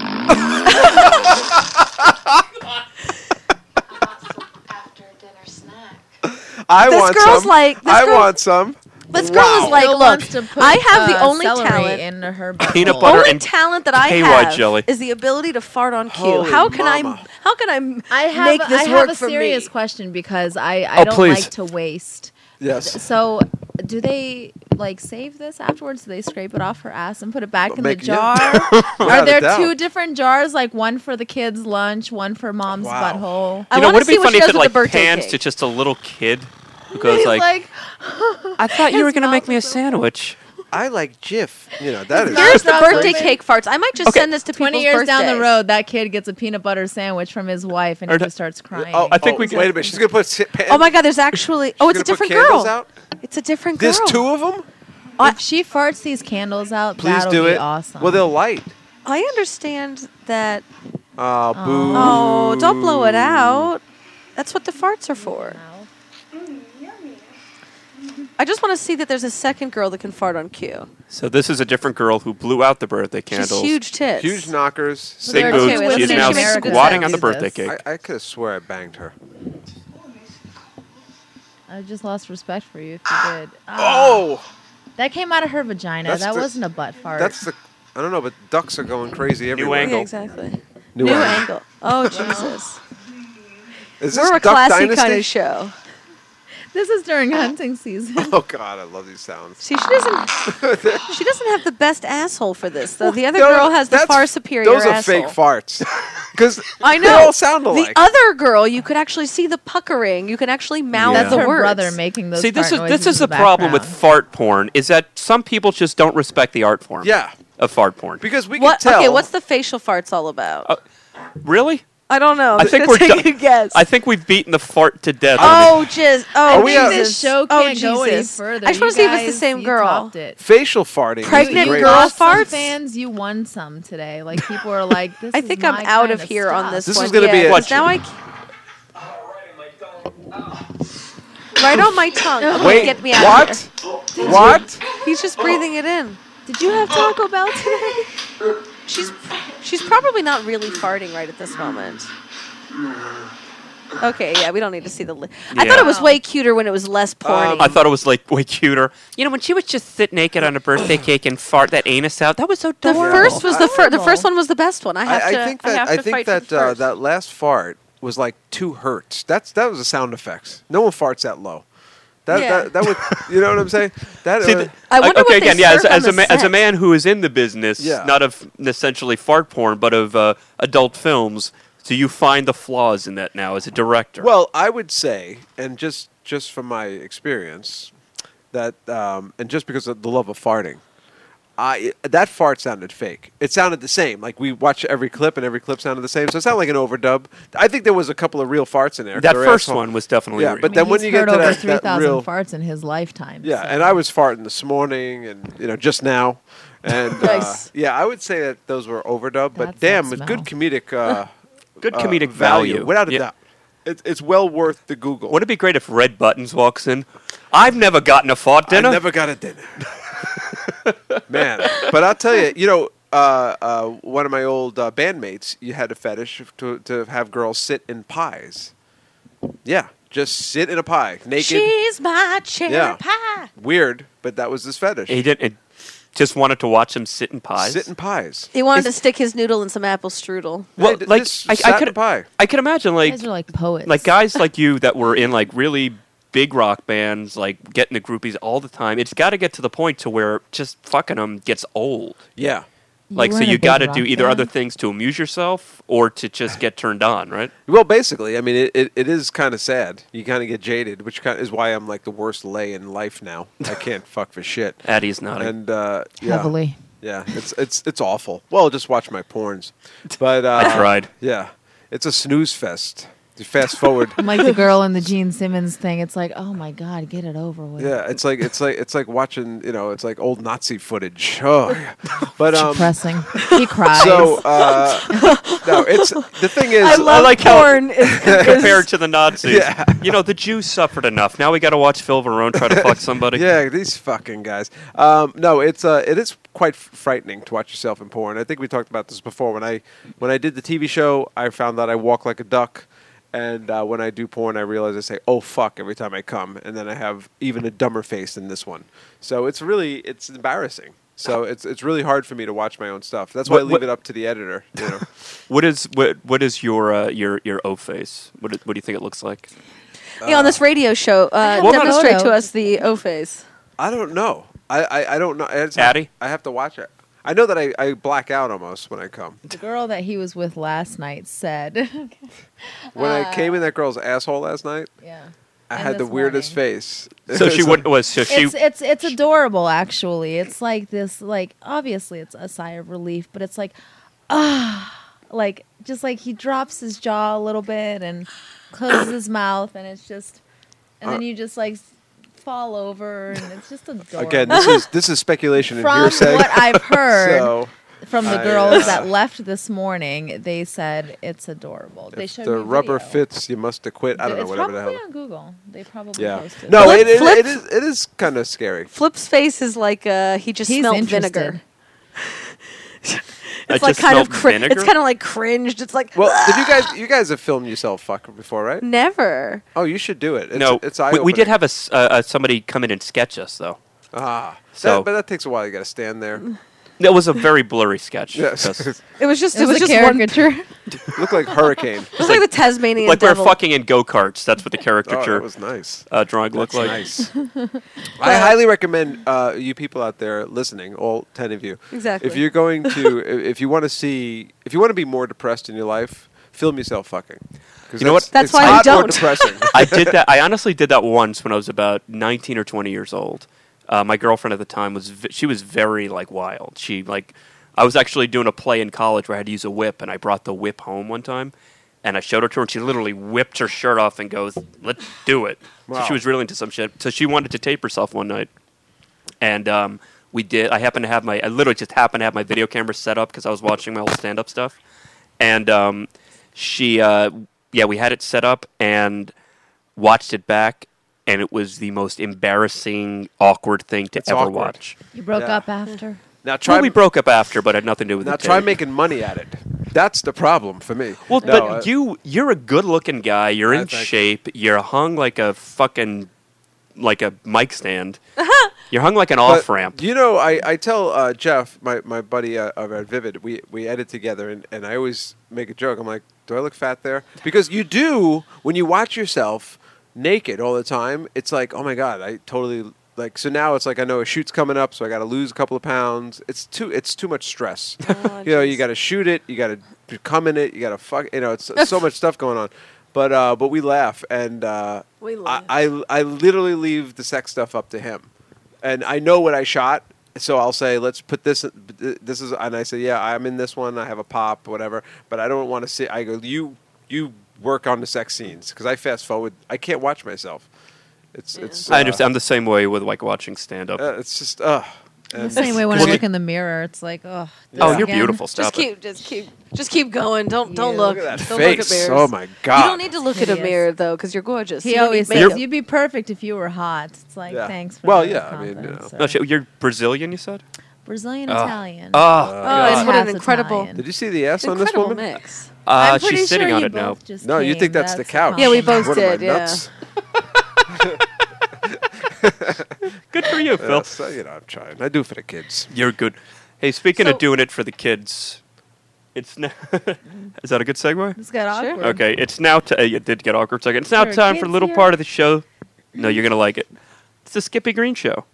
After dinner snack. I This want girl's some. like- this I girl- want some. This girl Wow. is like, Jill look, wants to put, I have the uh, only celery talent. in her butthole. Peanut butter Only and talent that I K Y have jelly. is the ability to fart on cue. Holy how can mama. I? How can I m- I have, make this I have work a for serious me? question because I, I Oh, don't please. like to waste. Yes. So, do they like save this afterwards? Do they scrape it off her ass and put it back in Make- the yeah. jar? Without Are a there doubt. two different jars, like one for the kids' lunch, one for mom's Wow. butthole? I You know, want would to it be see what funny she if does it with like the birthday pans cake. to just a little kid who goes He's like, like, I thought you his were going to make mouth me a is open. sandwich. I like Jif. You know that is. Here's the Mouth birthday open. cake farts. I might just Okay. send this to people's twenty years down the birthdays. road, that kid gets a peanut butter sandwich from his wife and Or he the- just starts crying. Oh, I think oh, we can- wait a minute. She's gonna put. si- Pan- Oh my god, there's actually. Oh, she's it's a gonna put different candles girl. Out? It's a different girl. There's two of them. if she farts these candles out, Please that'll do be it. awesome. Well, they'll light. I understand that. Oh, boo. Oh, don't blow it out. That's what the farts are for. I just want to see that there's a second girl that can fart on cue. So this is a different girl who blew out the birthday She's candles. huge tits. Huge knockers. Well, Big there are boobs. two She women is in now America that squatting on do the birthday this. cake. I, I could have swear I banged her. I just lost respect for you if you did. Ah, Oh, that came out of her vagina. That's that the- wasn't a butt fart. that's the. I don't know, but ducks are going crazy everywhere. angle. Yeah, exactly. New, New angle. angle. Oh, Jesus. Is this We're a Duck classy Dynasty? kind of show. This is during hunting season. Oh God, I love these sounds. See, she doesn't. She doesn't have the best asshole for this, though. The other No, girl has the that's- far superior Those are asshole. fake farts. Because I know. they all sound alike. The other girl, you could actually see the puckering. You can actually mouth Yeah. That's the her words. brother making those. See, this fart is this noises is in the problem with background. fart porn is that some people just don't respect the art form. Yeah, Of fart porn. because we What? can tell. Okay, what's the facial farts all about? Uh, Really? I don't know. I think Let's we're take done- a guess. I think we've beaten the fart to death. Oh, jizz. Oh, Are we I out- think Jesus. this show oh, can't go any Jesus. further. I just You want to see if it's the guys- same you girl. topped it. facial farting? Pregnant is great. You girl lost some farts? fans, you won some today. Like people are like, "This I is think I'm my out kind of here on stuff. this, This one. is gonna yeah, be a- 'cause now I. Right on my tongue. Okay, Wait, get me out of what? here. What? He's just breathing it in. Did you have Taco Bell today? She's she's probably not really farting right at this moment. Okay, yeah, we don't need to see the. Li- I thought Yeah. it was way cuter when it was less porny. I thought it was like way cuter. You know, when she would just sit naked on a birthday cake and fart that anus out, that was so the adorable. first was the first. The Adorable. first one was the best one. I have I, to. I think I that have I to think fight for that the uh, first. that last fart was like two hertz. That's that was the sound effects. No one farts that low. That Yeah. that, that would you know what I'm saying? That See, uh, the- I wonder okay, what they again, yeah, as, serve as on a the ma- as a set. man who is in the business, Yeah. not of necessarily fart porn, but of uh, adult films, do you find the flaws in that now as a director? well, I would say, and just just from my experience, that um, and just because of the love of farting, I that fart sounded fake. It sounded the same. Like we watch every clip, and every clip sounded the same. So it sounded like an overdub. I think there was a couple of real farts in there. that They're first asshole. one was definitely Yeah, real. but I then mean, when he's you get heard to over that, three that thousand real, farts in his lifetime. yeah, so. and I was farting this morning, and you know, just now, and uh, Nice. yeah, I would say that those were overdubbed. But That's damn, that with good smell. comedic, uh, Good uh, comedic value. without a Yeah. doubt. It's it's well worth the Google. Wouldn't it be great if Red Buttons walks in? I've never gotten a fart dinner. I never got a dinner, man. But I'll tell you, you know, uh, uh, one of my old uh, bandmates, you had a fetish to to have girls sit in pies. Yeah, just sit in a pie, naked. She's my cherry Yeah. pie. Weird, but that was his fetish. He didn't. It just wanted to watch him sit in pies. Sit in pies. He wanted Is- to stick his noodle in some apple strudel. well, Hey, th- like this I, I sat in could, pie. I could imagine You like guys are like poets. like guys like you that were in like really big rock bands, like getting the groupies all the time. It's got to get to the point to where just fucking them gets old. Yeah. You Like were so, in a you big got to rock do either band? other things to amuse yourself or to just get turned on, right? Well, basically, I mean, it, it, it is kind of sad. You kind of get jaded, which kind is why I'm like the worst lay in life now. I can't fuck for shit. Addie's nodding. And uh, yeah, heavily. yeah, it's it's it's awful. Well, just watch my porns. But uh, I tried. Yeah, it's a snooze fest. You fast forward. I'm like the girl in the Gene Simmons thing. It's like, oh my god, get it over with. Yeah, it's like it's like it's like watching, you know, it's like old Nazi footage. Oh, yeah. But um, Depressing. He cries. so uh, no, it's the thing is, I love like how- porn. is, Compared to the Nazis. Yeah. You know, the Jews suffered enough. Now we got to watch Phil Varone try to fuck somebody. yeah, these fucking guys. Um, no, it's uh, it is quite f- frightening to watch yourself in porn. I think we talked about this before. When I when I did the T V show, I found that I walk like a duck. And uh, when I do porn, I realize I say, "Oh fuck!" every time I come, and then I have even a dumber face than this one. So it's really it's embarrassing. So it's it's really hard for me to watch my own stuff. That's why I What- leave what- it up to the editor. You know, What is what what is your uh, your your O face? What do, what do you think it looks like? yeah, on this radio show, uh, Well, demonstrate photo. to us the O face. I don't know. I I, I don't know. It's Patty? I have to watch it. I know that I, I black out almost when I come. The girl that he was with last night said, When I Uh, came in that girl's asshole last night, yeah. I And had the this weirdest morning. face. So she It's would like- was so she It's it's it's adorable actually. It's like this like obviously it's a sigh of relief, but it's like ah like just like he drops his jaw a little bit and closes his mouth and it's just and then Uh, you just like s- fall over and it's just adorable. Again, this is this is speculation and From hearsay. what I've heard so from the I, girls uh, that left this morning, they said it's adorable. They if showed the me rubber video. fits, you must acquit. I don't know It's whatever the probably hell. on Google. They probably Yeah. posted. No, Flip- it, it, flip- it is it is kind of scary. Flip's face is like uh, he just He's smelled interested. vinegar. I It's like just kind of smelled cri- vinegar? it's kind of like cringed. It's like Well, did you guys you guys have filmed yourself fuck before, right? never. Oh, you should do it. It's, no. it's we, eye-opening. we did have a s- uh, uh, somebody come in and sketch us though. ah. So- that, but that takes a while. You got to stand there. It was a very blurry sketch. Yes, Just- It was just It it was, was, a just one. caricature. look like hurricane. It was like the Tasmanian like we were devil. fucking in go karts. That's what the Oh, caricature that was nice. uh, drawing looked like. Nice. I highly recommend uh, you people out there listening, all ten of you. Exactly. If you're going to, if if you want to see, if you want to be more depressed in your life, film yourself fucking. 'Cause You know what? That's it's why I hot or don't. depressing. I did that. I honestly did that once when I was about nineteen or twenty years old. Uh, my girlfriend at the time was v- she was very like wild. She like I was actually doing a play in college where I had to use a whip, and I brought the whip home one time, and I showed her to her, and she literally whipped her shirt off and goes, "Let's do it." So Wow. she was really into some shit. So she wanted to tape herself one night, and um, we did. I happened to have my I literally just happened to have my video camera set up because I was watching my old stand up stuff, and um, she uh, yeah we had it set up and watched it back. And it was the most embarrassing, awkward thing to It's ever awkward. watch. You broke Yeah. up after. Now try. Well, we broke up after, but it had nothing to do with now the try tape. making money at it. That's the problem for me. Well, No, but uh, you you're a good-looking guy. You're I in think- shape. You're hung like a fucking like a mic stand. You're hung like an but, off ramp. You know, I, I tell uh, Jeff, my, my buddy uh, over at Vivid, we, we edit together, and, and I always make a joke. I'm like, do I look fat there? Because you do, when you watch yourself naked all the time, it's like, oh my God, I totally, like, so now it's like, I know a shoot's coming up, so I got to lose a couple of pounds. It's too, it's too much stress. Oh, you know, you jeez. got to shoot it, you got to come in it, you got to fuck, you know, it's so much stuff going on. But uh, but we laugh, and uh, We I, laugh. I I literally leave the sex stuff up to him, and I know what I shot, so I'll say, let's put this. This is, and I say, yeah, I'm in this one. I have a pop, whatever. But I don't want to see. I go, you you work on the sex scenes because I fast forward. I can't watch myself. It's it's. I uh, understand. I'm the same way with like watching stand up. Uh, it's just uh. The same way when I Well, look you- in the mirror, it's like, oh. oh, Yeah. you're again? beautiful. Just Stop it. keep, just keep, just keep going. Don't, don't You. look. Look at that don't look at face. mirrors. Oh my God. You don't need to look at a Hideous. mirror though, because you're gorgeous. He You don't always need says, makeup. you'd be perfect if you were hot. It's like, Yeah. thanks for Well, the yeah, I mean, you confidence, know. No, sir. shit, you're Brazilian. You said. Brazilian Oh. Italian. Oh, Oh, God. it's what an Half incredible, Italian. Did you see the ass on this incredible woman? mix. Uh, I'm pretty she's sitting sure on you it now. both just No, you came. think that's the a couch? Yeah, we compliment. both What am I, did, yeah. nuts? Good for you, Phil. Yeah, so, you know, I'm trying. I do it for the kids. You're good. Hey, speaking So- of doing it for the kids, it's now. Is that a good segue? This got Sure. awkward. Okay, it's now. T- uh, it did get awkward. Second. It's now There are time for a kids little here? part of the show. No, you're gonna like it. It's the Skippy Green Show.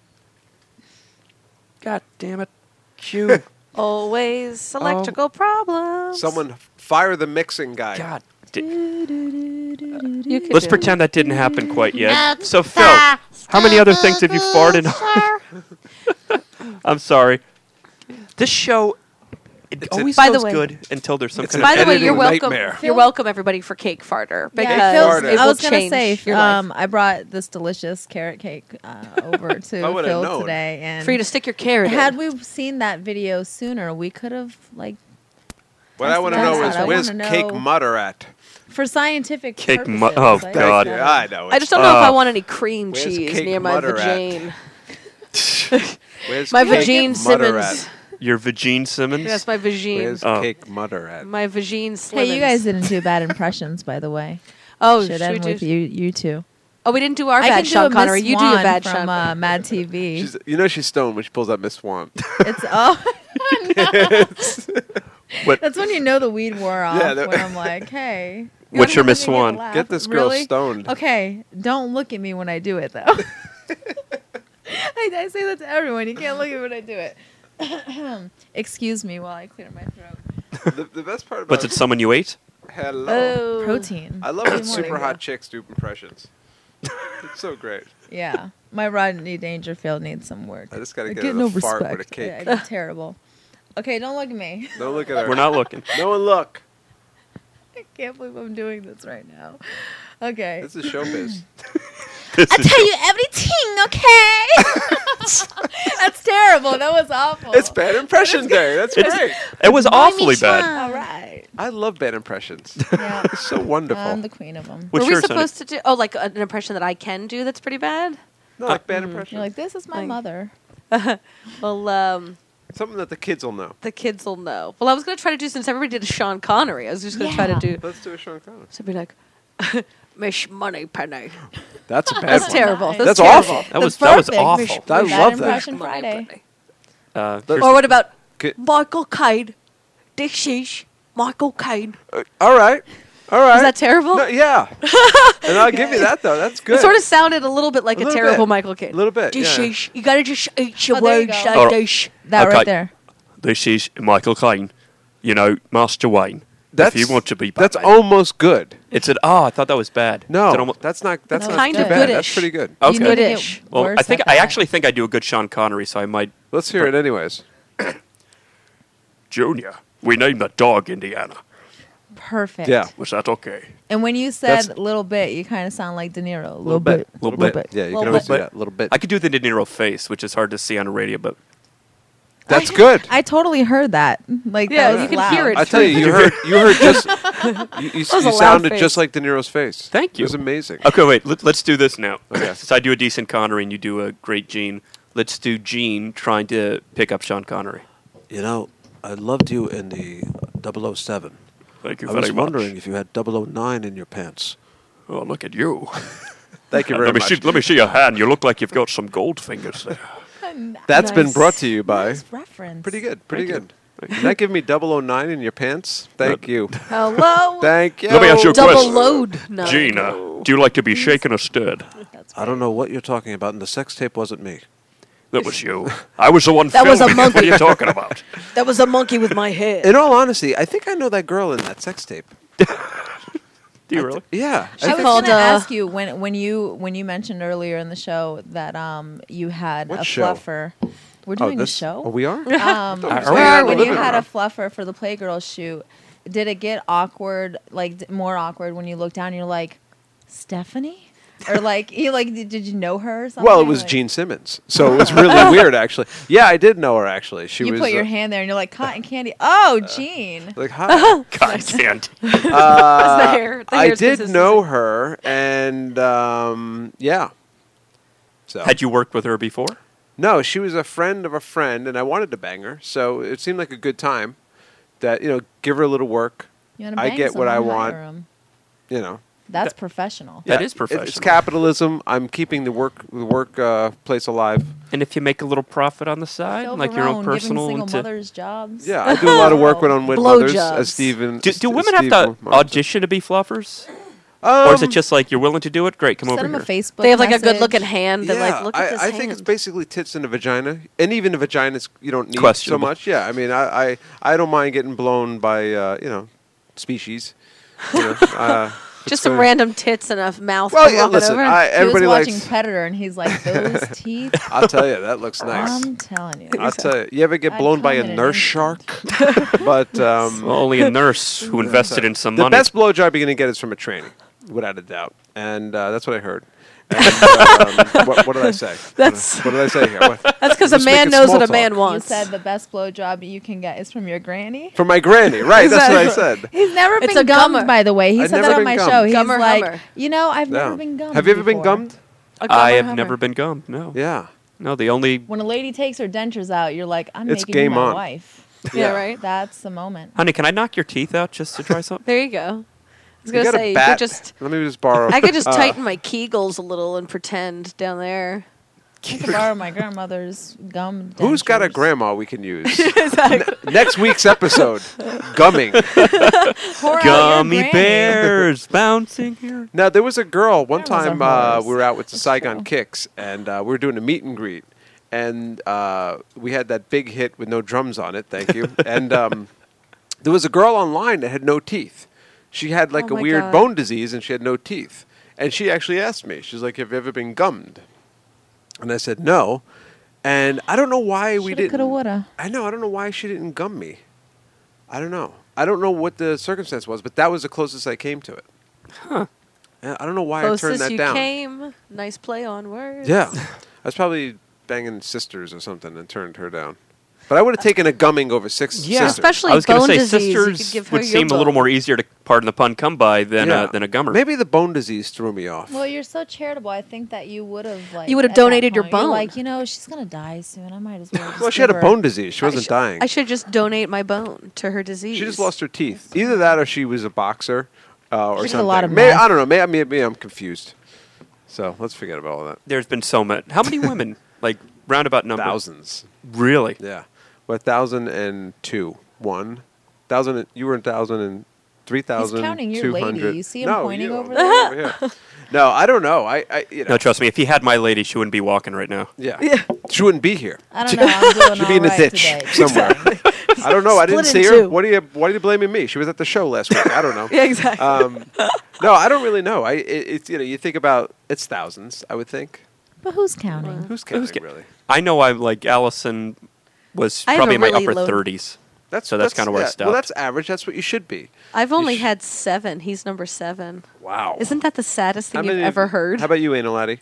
God damn it, Q. Always electrical problems. Someone fire the mixing guy. God. Di- You could Let's do pretend that didn't happen quite yet. So Phil, how many other things have you farted on? I'm sorry. This show, It It's always a- By the smells way- good until there's some It's kind By of the way, editing you're welcome. nightmare. You're welcome, everybody, for cake farter because Yeah, it feels- Farted. it I will was gonna change say, your life. um, I brought this delicious carrot cake uh, over to I would've Phil known. today, and For you to stick your carrot had in. we seen that video sooner, we could have like What I That's want to the know best is part. I where's wanna Cake know- Mutter at? for scientific Cake purposes. mu- oh, I- Thank God. you. I know. I just don't know if Uh, I want any cream where's cheese Cake near my Mutter at? vagine. Where's My Cake vagine Mutter Simmons. at? your Vagine Simmons. That's my vagine. Where's Oh. Cake Mutter at? My vagine Hey, you Slimmins. guys didn't do bad impressions, by the way. Oh, Should should end we with do? you, you two. Oh, we didn't do our I bad can do Sean a Miss Connery. You do your Swan bad from Sean. uh, Mad T V. She's, you know she's stoned when she pulls out Miss Swan. It's oh, What? that's when you know the weed wore off. Yeah, that- when I'm like, hey, What's your you're Miss making me Swan? laugh. Get this girl Really? stoned. Okay, don't look at me when I do it though. I, I say that to everyone. You can't look at me when I do it. Excuse me while I clear my throat. The, the best part about Was it someone you ate? Hello. Oh. Protein. I love when Good super morning. hot chicks do impressions. It's so great. Yeah, my Rodney Dangerfield needs some work. I just gotta I get, get her no to fart respect. with a cake. I, I'm terrible. Okay, don't look at me. Don't look at her. We're not looking. No one look. I can't believe I'm doing this right now. Okay. This is showbiz. This I is- tell you everything, okay? That's terrible. That was awful. It's bad impression day. That's It's- great. It was awfully bad. All right. I love bad impressions. Yeah. It's so wonderful. I'm the queen of them. What's Were we yours, honey? supposed to do? Oh, like an impression that I can do that's pretty bad. no, like bad You're impressions. like, this is my Like- mother. Well, um, Something that the kids will know. the kids will know. Well, I was going to try to do since everybody did a Sean Connery. I was just going to try to Yeah. do. Let's do a Sean Connery. So be like, Miss Money Penny. That's a bad That's one. terrible. That's That's, awful. terrible. That was that was perfect. awful. Mish- I Bad love that. impression Money Friday. Penny. Uh, Let's- Or what about Good. Michael Caine? This is Michael Caine. Uh, all right. All right. Is that terrible? No, yeah. And I'll give you that, though. That's good. It sort of sounded a little bit like A a, little terrible bit. Michael Caine. A little bit, This yeah. is, you gotta just eat your Oh, there you words go. like Oh. this. That Okay. right there. this is Michael Caine. You know, Master Wayne. That's, if you want to be That's Batman. almost good. It's an oh, I thought that was bad. No, It's an almo- that's not. That's No, not it's too good. bad. Goodish. That's pretty good. okay. You need to get Goodish. Well, worse I think at I that. actually think I do a good Sean Connery, so I might. Let's hear it anyways. Junior, we named the dog Indiana. Perfect. Yeah. Was that okay? And when you said That's- a little bit, you kind of sound like De Niro. A little, Little bit. bit. Little Little bit. bit. Yeah, you Little can always bit. do that. A little bit. I could do the De Niro face, which is hard to see on the radio, but That's good. I totally heard that. Like Yeah, that was you can loud. hear it. I tell you, you heard. You heard just. You, you, was a you loud sounded face. just like De Niro's face. Thank you. It was amazing. okay, wait. Let, let's do this now. Okay. Since I do a decent Connery and you do a great Gene, let's do Gene trying to pick up Sean Connery. You know, I loved you in the double oh seven. Thank you I very was much. wondering if you had double oh nine in your pants. Oh, look at you. Thank you very let me much. see. Let me see your hand. You look like you've got some gold fingers there. That's been Nice. brought to you by. Nice reference. Pretty good. Pretty Thank good. Did that give me double oh nine in your pants? Thank you. Hello. Thank you. Let me ask you a Double question. load. No. Gene, uh, do you like to be shaken or stirred? I don't know what you're talking about, and the sex tape wasn't me. That was you. I was the one That was a filming it. What are monkey. you talking about? That was a monkey with my head. In all honesty, I think I know that girl in that sex tape. Do you really? Yeah. I was called, going to uh, ask you when when you when you mentioned earlier in the show that um you had What a show? fluffer. We're Oh, doing this, a show. Oh, we are? Um, we Are were we? hanging out in the when you living had a room. fluffer for the Playgirl shoot, did it get awkward, like d- more awkward when you look down and you're like, Stephanie? Or like, you like, did, did you know her or something? Well, it was Like, Gene Simmons, so it was really weird, actually. Yeah, I did know her, actually. She You was put your uh, hand there and you're like, cotton candy. Oh, Gene. like, hi. God damn. Uh, the hair- the I hair's did consistency. know her, and um, yeah. So Had you worked with her before? no, she was a friend of a friend, and I wanted to bang her, so it seemed like a good time. That you know, give her a little work. You wanna I bang get what I someone, want. hire 'em. You know, That's professional. That Yeah, is it- professional. It's capitalism. I'm keeping the work the work uh, place alive. And if you make a little profit on the side, Phil like your own Barone personal, giving single into- mothers jobs. Yeah, I do a lot of work when I'm with Blow mothers, jobs. as Steven. do, as do St- women have Steve to Martin says. audition to be fluffers, Um, or is it just like you're willing to do it? Great, come Send over them a here. Facebook They have like a message. good looking hand. They're yeah, like, look I, at this I hand. think it's basically tits and a vagina, and even a vagina you don't need so Questionable. much. Yeah, I mean, I, I, I don't mind getting blown by uh, you know species. You know, uh, Just some gonna- random tits and a mouth. Well, yeah, walking listen, over. I, He was everybody watching likes. Predator, and he's like, "Those teeth." I'll tell you, that looks nice. I'm telling you. I'll tell you. You ever get I'd blown by come a in an nurse instant. shark? but um, Well, only a nurse who invested in some the money. best blowjob you're going to get is from a tranny, without a doubt. And uh, that's what I heard. And, um, what, what did I say? That's- what did I say here? What? That's because a Just man making knows small what a talk. man You wants. said the best blowjob you can get is from your granny. From my granny, right? That's what I Exactly. said. He's never It's been a gummed, gummer. by the way. He I've said never that on been my gummed. show. He's Gummer like, hummer. you know, I've Yeah. never been gummed. Have you ever been before. gummed? A I gummer have hummer. never been gummed. No. Yeah. No, the only. When a lady takes her dentures out, you're like, I'm It's making game you my on. wife. Yeah, right. That's the moment. Honey, can I knock your teeth out just to try something? There you go. I was You gonna got say a you bat? could just. Let me just borrow. I could just uh, tighten my Kegels a little and pretend down there. I could borrow my grandmother's gum. Who's got a dentures. grandma we can use? Ne- next week's episode, gumming. Pour out your Gummy granny. bears bouncing here. Now there was a girl one Grandmas are time uh, horrors. we were out with the That's Saigon true. Kicks and uh, we were doing a meet and greet and uh, we had that big hit with no drums on it. Thank you. and um, there was a girl online that had no teeth. She had like Oh a my weird God. bone disease and she had no teeth. And she actually asked me. She's like, "Have you ever been gummed?" And I said no. And I don't know why we Shoulda, didn't. coulda, woulda. I know. I don't know why she didn't gum me. I don't know. I don't know what the circumstance was, but that was the closest I came to it. Huh. I don't know why I turned Closest that you down. came. Nice play on words. Yeah. I was probably banging sisters or something and turned her down. But I would have taken a gumming over six Yeah. sisters. Especially I was going bone to say disease. You could sisters give her would your seem a little bone. more easier to, pardon the pun, come by than Yeah. a, than a gummer. Maybe the bone disease threw me off. Well, you're so charitable. I think that you would have like You would have at that donated your point, you're bone. like, you know, she's gonna die soon. I might as well. Just well, she give had a her- bone disease. She I wasn't should- dying. I should just donate my bone to her disease. She just lost her teeth. Either that or she was a boxer uh, or She did a something. lot of May- meth. I don't know. Maybe, maybe I'm confused. So let's forget about all that. There's been so many. How many women? Like roundabout number. Thousands. Really? Yeah. Well, thousand and two. One. Thousand. You were in thousand and three thousand. counting your lady. You see him no, pointing you. over I'm over here. No, I don't know. I, I you know. No, trust me. If he had my lady, she wouldn't be walking right now. Yeah. She wouldn't be here. I don't know. I'm doing She'd be in all a right ditch today. somewhere. I don't know. I didn't Split see in her. two. What are you? Why are you blaming me? She was at the show last week. I don't know. Yeah, exactly. Um, no, I don't really know. I it, it's you know you think about it's thousands. I would think. But who's counting? Who's counting ca- really? I know I'm like Allison was I have probably a in my really upper low- thirties. That's So that's kinda where I yeah, stopped. Well, that's average. That's what you should be. I've only sh- had seven. He's number seven. Wow. Isn't that the saddest How thing you've many- ever heard? How about you, Anal Laddie?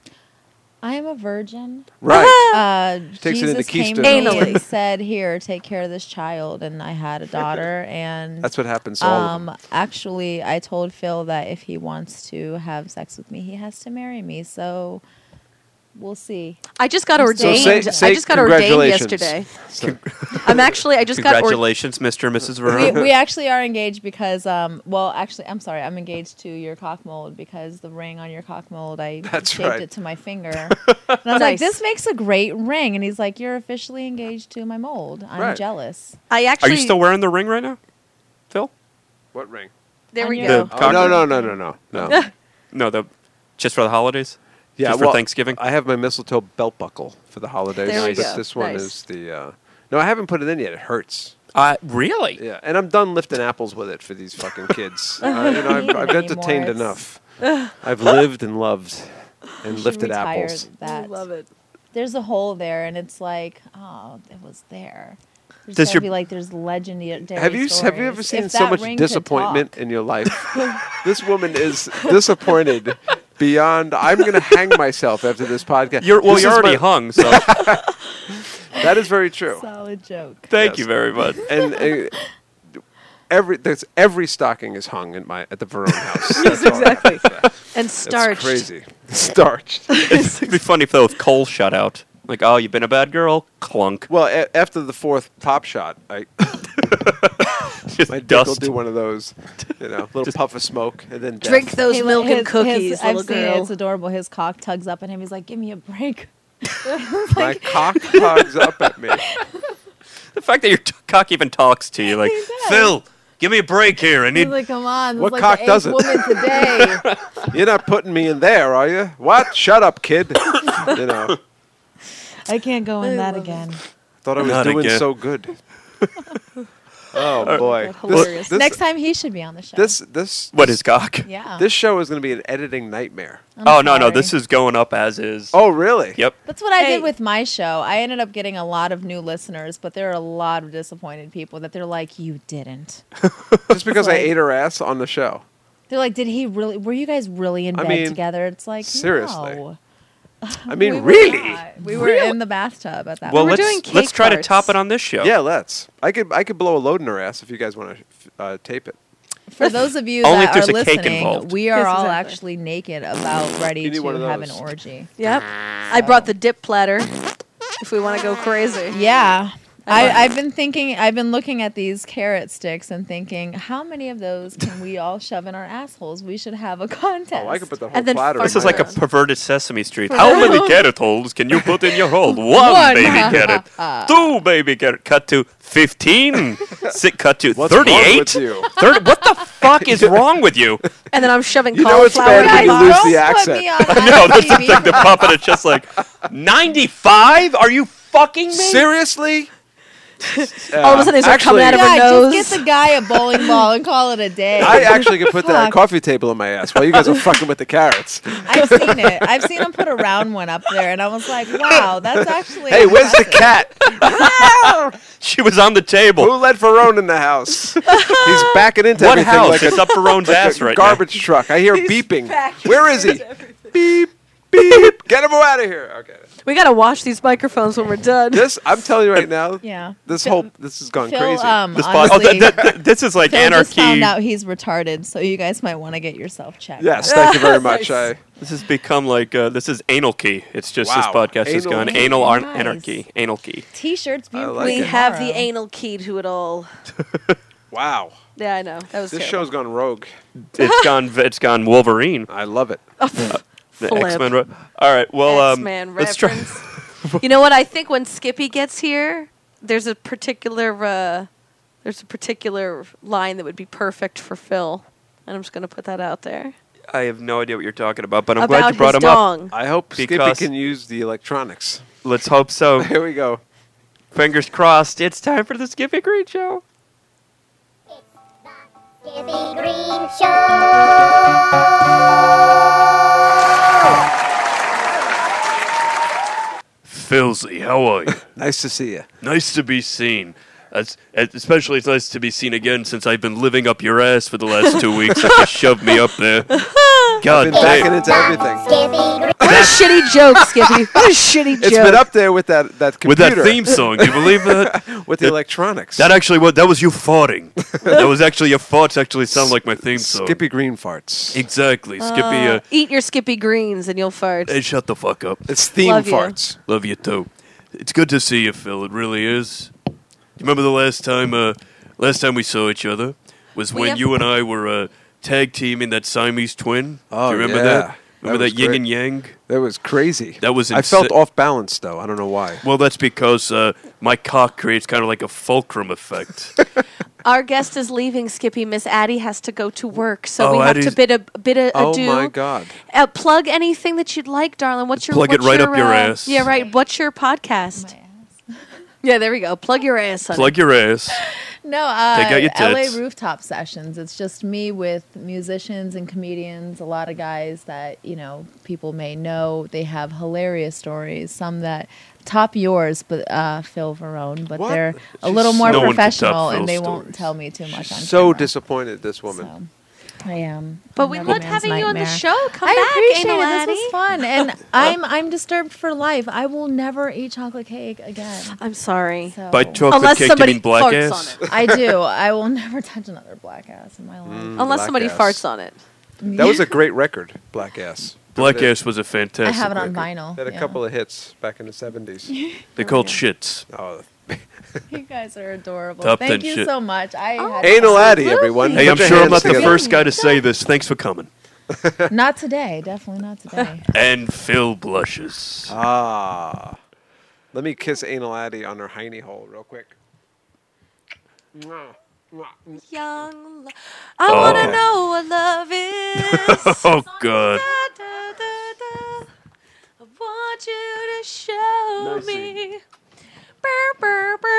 I am a virgin. Right. Uh, Takes it into Jesus came to Keystone. me Anally. and said, "Here, take care of this child." And I had a daughter, and That's what happens to all of them. um, actually, I told Phil that if he wants to have sex with me, he has to marry me. So we'll see. I just got So say- ordained. say I just got ordained congratulations. yesterday. So- I'm actually. I just got. Or- Congratulations, Mister and Missus we, Verone. we actually are engaged because, um, well, actually, I'm sorry, I'm engaged to your cock mold because the ring on your cock mold, I That's shaped right. it to my finger. And I was like, Nice. this makes a great ring. And he's like, you're officially engaged to my mold. I'm Right. jealous. I Are actually. you still wearing the ring right now, Phil? What ring? There we on go. your- The Oh, no, no, no, no, no, no. No, the just for the holidays. Yeah, Just for well, Thanksgiving? I have my mistletoe belt buckle for the holidays. There we but go. this one Nice. is the. Uh, no, I haven't put it in yet. It hurts. Uh, really? Yeah, and I'm done lifting apples with it for these fucking kids. uh, you know, I've, Need it I've entertained anymore. enough. I've lived and loved and You should lifted retire apples. That. it. There's a hole there, and it's like, oh, it was there. There's Does gotta your- be like there's legendary Have you have you ever stories. seen If so that much ring could disappointment talk. in your life? This woman is disappointed beyond. I'm going to hang myself after this podcast. You're, well, This you're is already my- hung, so That is very true. Solid joke. thank Yes. you very much. And uh, every there's every stocking is hung at my at the Verone house. That's all I have to say. And It's starched. crazy. Starched. It'd be funny if though if Cole shut out. Like, oh, you've been a bad girl. Clunk. Well, a- after the fourth pop shot, I Just my dick will dust. do one of those, you know, little puff of smoke, and then death. Drink those He- milk his- and cookies, his- little I've seen it. girl. It's adorable. His cock tugs up at him. He's like, "Give me a break." My cock tugs up at me. The fact that your t- cock even talks to you, like, He does. Phil, give me a break here. I He's need. like, "Come on, this What is like cock the does eighth it? woman today." You're not putting me in there, are you? What? Shut up, kid. You know, I can't go in I that love again. thought I was Not doing again. so good. Oh boy. hilarious. This, Next time he should be on the show. this this What is cock? yeah. this show is going to be an editing nightmare. I'm Oh, no, no. sorry. This is going up as is. Oh really? Yep. That's what I Hey. did with my show. I ended up getting a lot of new listeners, but there are a lot of disappointed people that they're like, "You didn't." Just because I like- ate her ass on the show. They're like, "Did he really? Were you guys really in I bed mean, together?" It's like, seriously. no. I mean, We were really? not. We were in the bathtub at that. Well, were point. let's doing cake let's try to parts. top it on this show. Yeah, let's. I could I could blow a load in her ass if you guys want to uh, tape it. For those of you Only that if are there's a cake listening, involved. we are Yes, all exactly. actually naked, about ready You need to one of have an those. orgy. Yep. I brought the dip platter if we want to go crazy. Yeah. I, love I've been thinking, I've been looking at these carrot sticks and thinking, how many of those can we all shove in our assholes? We should have a contest. Oh, I could put the whole And then platter. fuck in This is my like a ass. perverted Sesame Street. How many carrot holes can you put in your hole? One, One. baby carrot. Two baby carrot. Cut to fifteen. Sit. Cut to What's wrong thirty-eight. with you? thirty. What the fuck is wrong with you? And then I'm shoving You know it's cauliflower bad in when my you lose box. the Don't accent. put me on No, that's the T V. thing. The puppet is just like ninety-five. Are you fucking me? Seriously? All of a sudden, it's like coming out of her Yeah, nose. just get the guy a bowling ball and call it a day. I actually could put that Fuck. coffee table in my ass while you guys are fucking with the carrots. I've seen it. I've seen him put a round one up there, and I was like, wow, that's actually. Hey, where's the impressive. cat? She was on the Who table. let Verone in the house? He's backing into What everything house? like It's a, up Barone's like ass a right garbage truck. I hear beeping. backing Where is he? Beep, beep. Get him out of here. Okay. We gotta wash these microphones when we're done. This, I'm telling you right now, Yeah. this whole, this has gone Phil, crazy. um, This, pod- oh, honestly, th- th- th- this is like Phil just found anarchy. out he's retarded, so you guys might want to get yourself checked. Yes, thank you very much. Nice. I, This has become like uh, this is anal key. It's just this Wow. podcast has Anal gone key. anal ar- Nice. anarchy. Anal key. T-shirts. Be I like we it. have the tomorrow. anal key to it all. wow. Yeah, I know. That was This terrible. show's gone rogue. It's gone. It's gone Wolverine. I love it. The Flip. X Men. Ro- All right. Well, um, X-Men let's try. reference. You know what? I think when Skippy gets here, there's a particular uh, there's a particular line that would be perfect for Phil, and I'm just gonna put that out there. I have no idea what you're talking about, but I'm About glad you brought his him up. dong. I hope Skippy Because- can use the electronics. Let's hope so. Here we go. Fingers crossed. It's time for the Skippy Green Show. Skippy Green Show. Filzy, how are you? Nice to see you. Nice to be seen. As, as- especially it's nice to be seen again since I've been living up your ass for the last two weeks. You just shoved me up there. God Been backing damn. into everything. Skippy Green. What a shitty joke, Skippy. What a shitty joke. It's been up there with that that With computer. that theme song, do you believe that? with the electronics. That actually was that was you farting. That was actually your farts. Actually sound like my theme song. Skippy Green farts. Exactly, Skippy. Uh, Eat your Skippy greens and you'll fart. hey, shut the fuck up. It's theme Love you. farts. Love you too. It's good to see you, Phil. It really is. You remember the last time? Uh, last time we saw each other was We when have- you and I were uh, tag teaming that Siamese twin. Oh, Do you remember yeah. that? Remember That was that, yin great. and yang? That was crazy. That was I felt insa- off balance though. I don't know why. Well, that's because uh, my cock creates kind of like a fulcrum effect. Our guest is leaving, Skippy. Miss Addie has to go to work, so Oh, we have Addie's- to bid a bid a Oh adieu. my god. Uh, plug anything that you'd like, darling. What's your Plug it what's right your, up your uh, ass. Yeah, right. What's your podcast? Yeah, there we go. Plug your ass. Honey. Plug your ass. No, uh, Take out your L A tits. Rooftop Sessions. It's just me with musicians and comedians, a lot of guys that, you know, people may know. They have hilarious stories, some that top yours, but uh, Phil Verone, but What? they're a She's little more No one can top professional, and Phil's they stories. won't tell me too much on So camera. disappointed this woman. So, I am. But I'm we every loved man's having you on the nightmare. show. Come I back, appreciate Anal it. Addie. This was fun, and I'm I'm disturbed for life. I will never eat chocolate cake again. I'm sorry. So. By chocolate Unless cake, you somebody mean black farts ass? on it. I do. I will never touch another black ass in my life. Mm, Unless black somebody ass. farts on it. That was a great record, Black Ass. Black They- ass was a fantastic I have it on record. vinyl. They had a yeah. couple of hits back in the seventies. They called shits. Oh, You guys are adorable. Top Thank ten you shit. so much. I had Anal Addie, everyone. Hey, Put I'm your sure I'm hands not the together. first guy to say this. Thanks for coming. Not today. Definitely not today. And Phil blushes. Ah. Let me kiss Anal Addie on her hiney hole real quick. Young, lo- I Oh. wanna know what love is. Oh, God. Da, da, da, da. I want you to show Nicey. me. Burr, burr, burr, burr.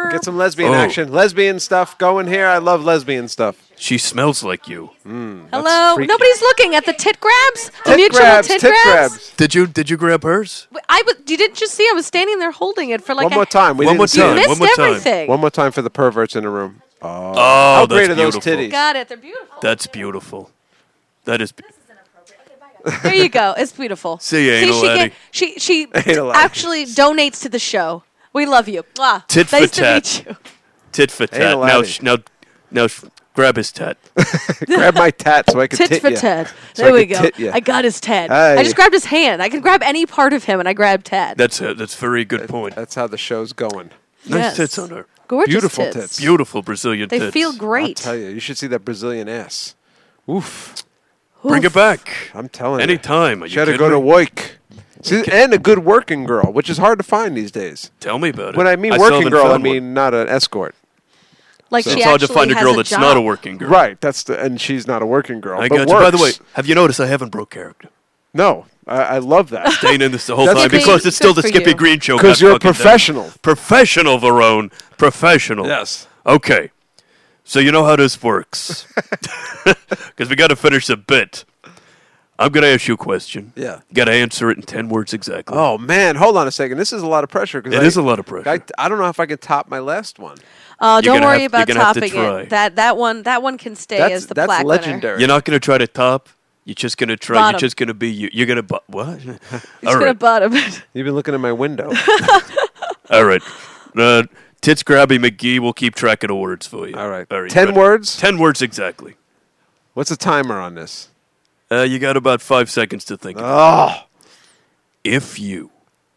Get some lesbian Oh. action. Lesbian stuff going here. I love lesbian stuff. She smells like you. Hello. freaky. Nobody's looking at the tit grabs. The Tit mutual grabs. tit, Tit grabs. grabs. Did you did you grab hers? I was, you didn't just see. I was standing there holding it for like One a, more time. We One didn't more see You it. time. missed One more time. everything. One more time for the perverts in the room. Oh, How that's great are those beautiful. titties? Got it. They're beautiful. That's beautiful. That is. Be- There you go. It's beautiful. See you, anal she, laddie. get- she she Anal laddie. actually donates to the show. We love you. Mwah. Tit for nice tat. to meet you. Tit for tat. Anal Now, laddie. sh- now, now, sh- grab his tat. Grab my tat so I can Tit tit for ya. tat. So There I we can go. tit ya. I got his tat. Hey. I just grabbed his hand. I can grab any part of him, and I grabbed tat. That's a that's a very good point. That's how the show's going. Nice Yes. tits on her. Gorgeous Beautiful tits. tits. Beautiful Brazilian They tits. feel I'll great. tell you, you should see that Brazilian ass. Oof. Bring it back. I'm telling Anytime. you. Are you She had to kidding go to me? work. See, and a good working girl, which is hard to find these days. Tell me about it. When I mean still working haven't girl, I found one. mean not an escort. Like So she it's hard to actually find a has girl that's job. not a working girl. Right. That's the and she's not a working girl. I but got you. By the way, works. have you noticed I haven't broke character? No, I, I love that. Staying in this the whole That's time good. because it's still Good the for Skippy you. Green show. Because God you're a fucking damn. professional. Professional, Varone. Professional. Yes. Okay. So you know how this works. Because we got to finish the bit. I'm going to ask you a question. Yeah. You got to answer it in ten words exactly. Oh man, hold on a second. This is a lot of pressure. Cause It I, is a lot of pressure. I, I don't know if I can top my last one. Oh, You're don't gonna worry have- about you're gonna have to topping try. it. That that one that one can stay That's as the that's plaque legendary. You're not going to try to top. You're just going to try. Bottom. You're just going to be you. You're going to bu- what? winner. He's All gonna right. bottom it. You've been looking at my window. All right. Uh, Tits Grabby McGee will keep track of the words for you. All right. All right, Ten ready? words. Ten words exactly. What's the timer on this? Uh, you got about five seconds to think. Oh, If you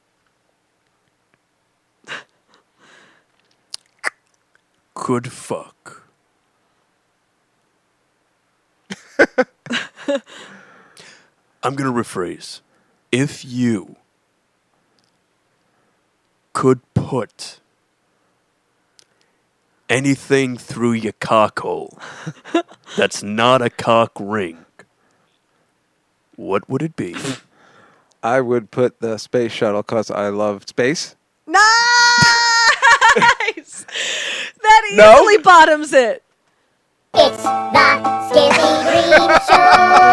could fuck I'm going to rephrase. If you could put anything through your cock hole that's not a cock ring, what would it be? I would put the space shuttle because I love space. Nice. That No? easily bottoms it. It's the Skippy Green Show.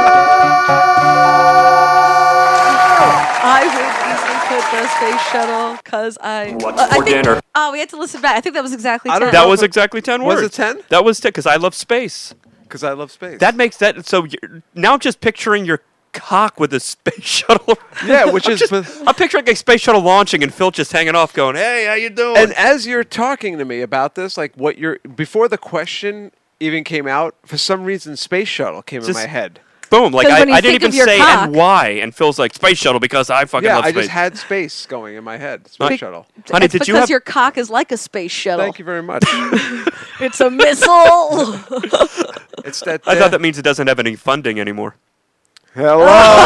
I would easily put the space shuttle because I. What's uh, I for think- dinner? Oh, we had to listen back. I think that was exactly. I don't ten. That was exactly ten Was words. it ten? That was ten because I love space. Because I love space. That makes that so. You're, now I'm just picturing your cock with a space shuttle. Yeah, which I'm is- just- I'm picturing a space shuttle launching and Phil just hanging off, going, "Hey, how you doing?" And as you're talking to me about this, like what you're before the question even came out, for some reason, space shuttle came Just- in my head. Boom! Like 'Cause I, when you I didn't think of even your say cock- and why, and Phil's like space shuttle because I fucking Yeah, love I space. just had space going in my head. Space Be- shuttle. Honey, It's did because you have? your cock is like a space shuttle. Thank you very much. It's a missile. It's that. I uh, thought that means it doesn't have any funding anymore. Hello.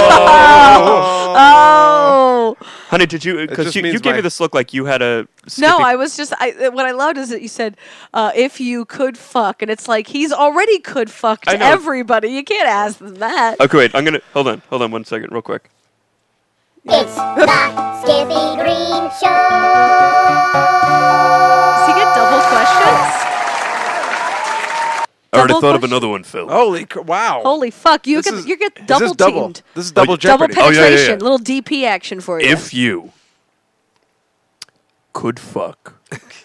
Oh. Honey, did you? Because just you, you means gave my- me this look like you had a. No, Skippy- I was just. I, what I loved is that you said, uh, "If you could fuck," and it's like he's already could fuck I to know. everybody. You can't ask them that. Okay, wait. I'm gonna hold on. Hold on one second, real quick. It's the Skippy Green Show. Does he get double questions? I already Double thought of question? another one, Phil. Holy cr- wow! Holy fuck! You This get is- you get Is double this double? teamed. This is double Double jeopardy. Oh, yeah, yeah, penetration. yeah. Little D P action for you. If you could fuck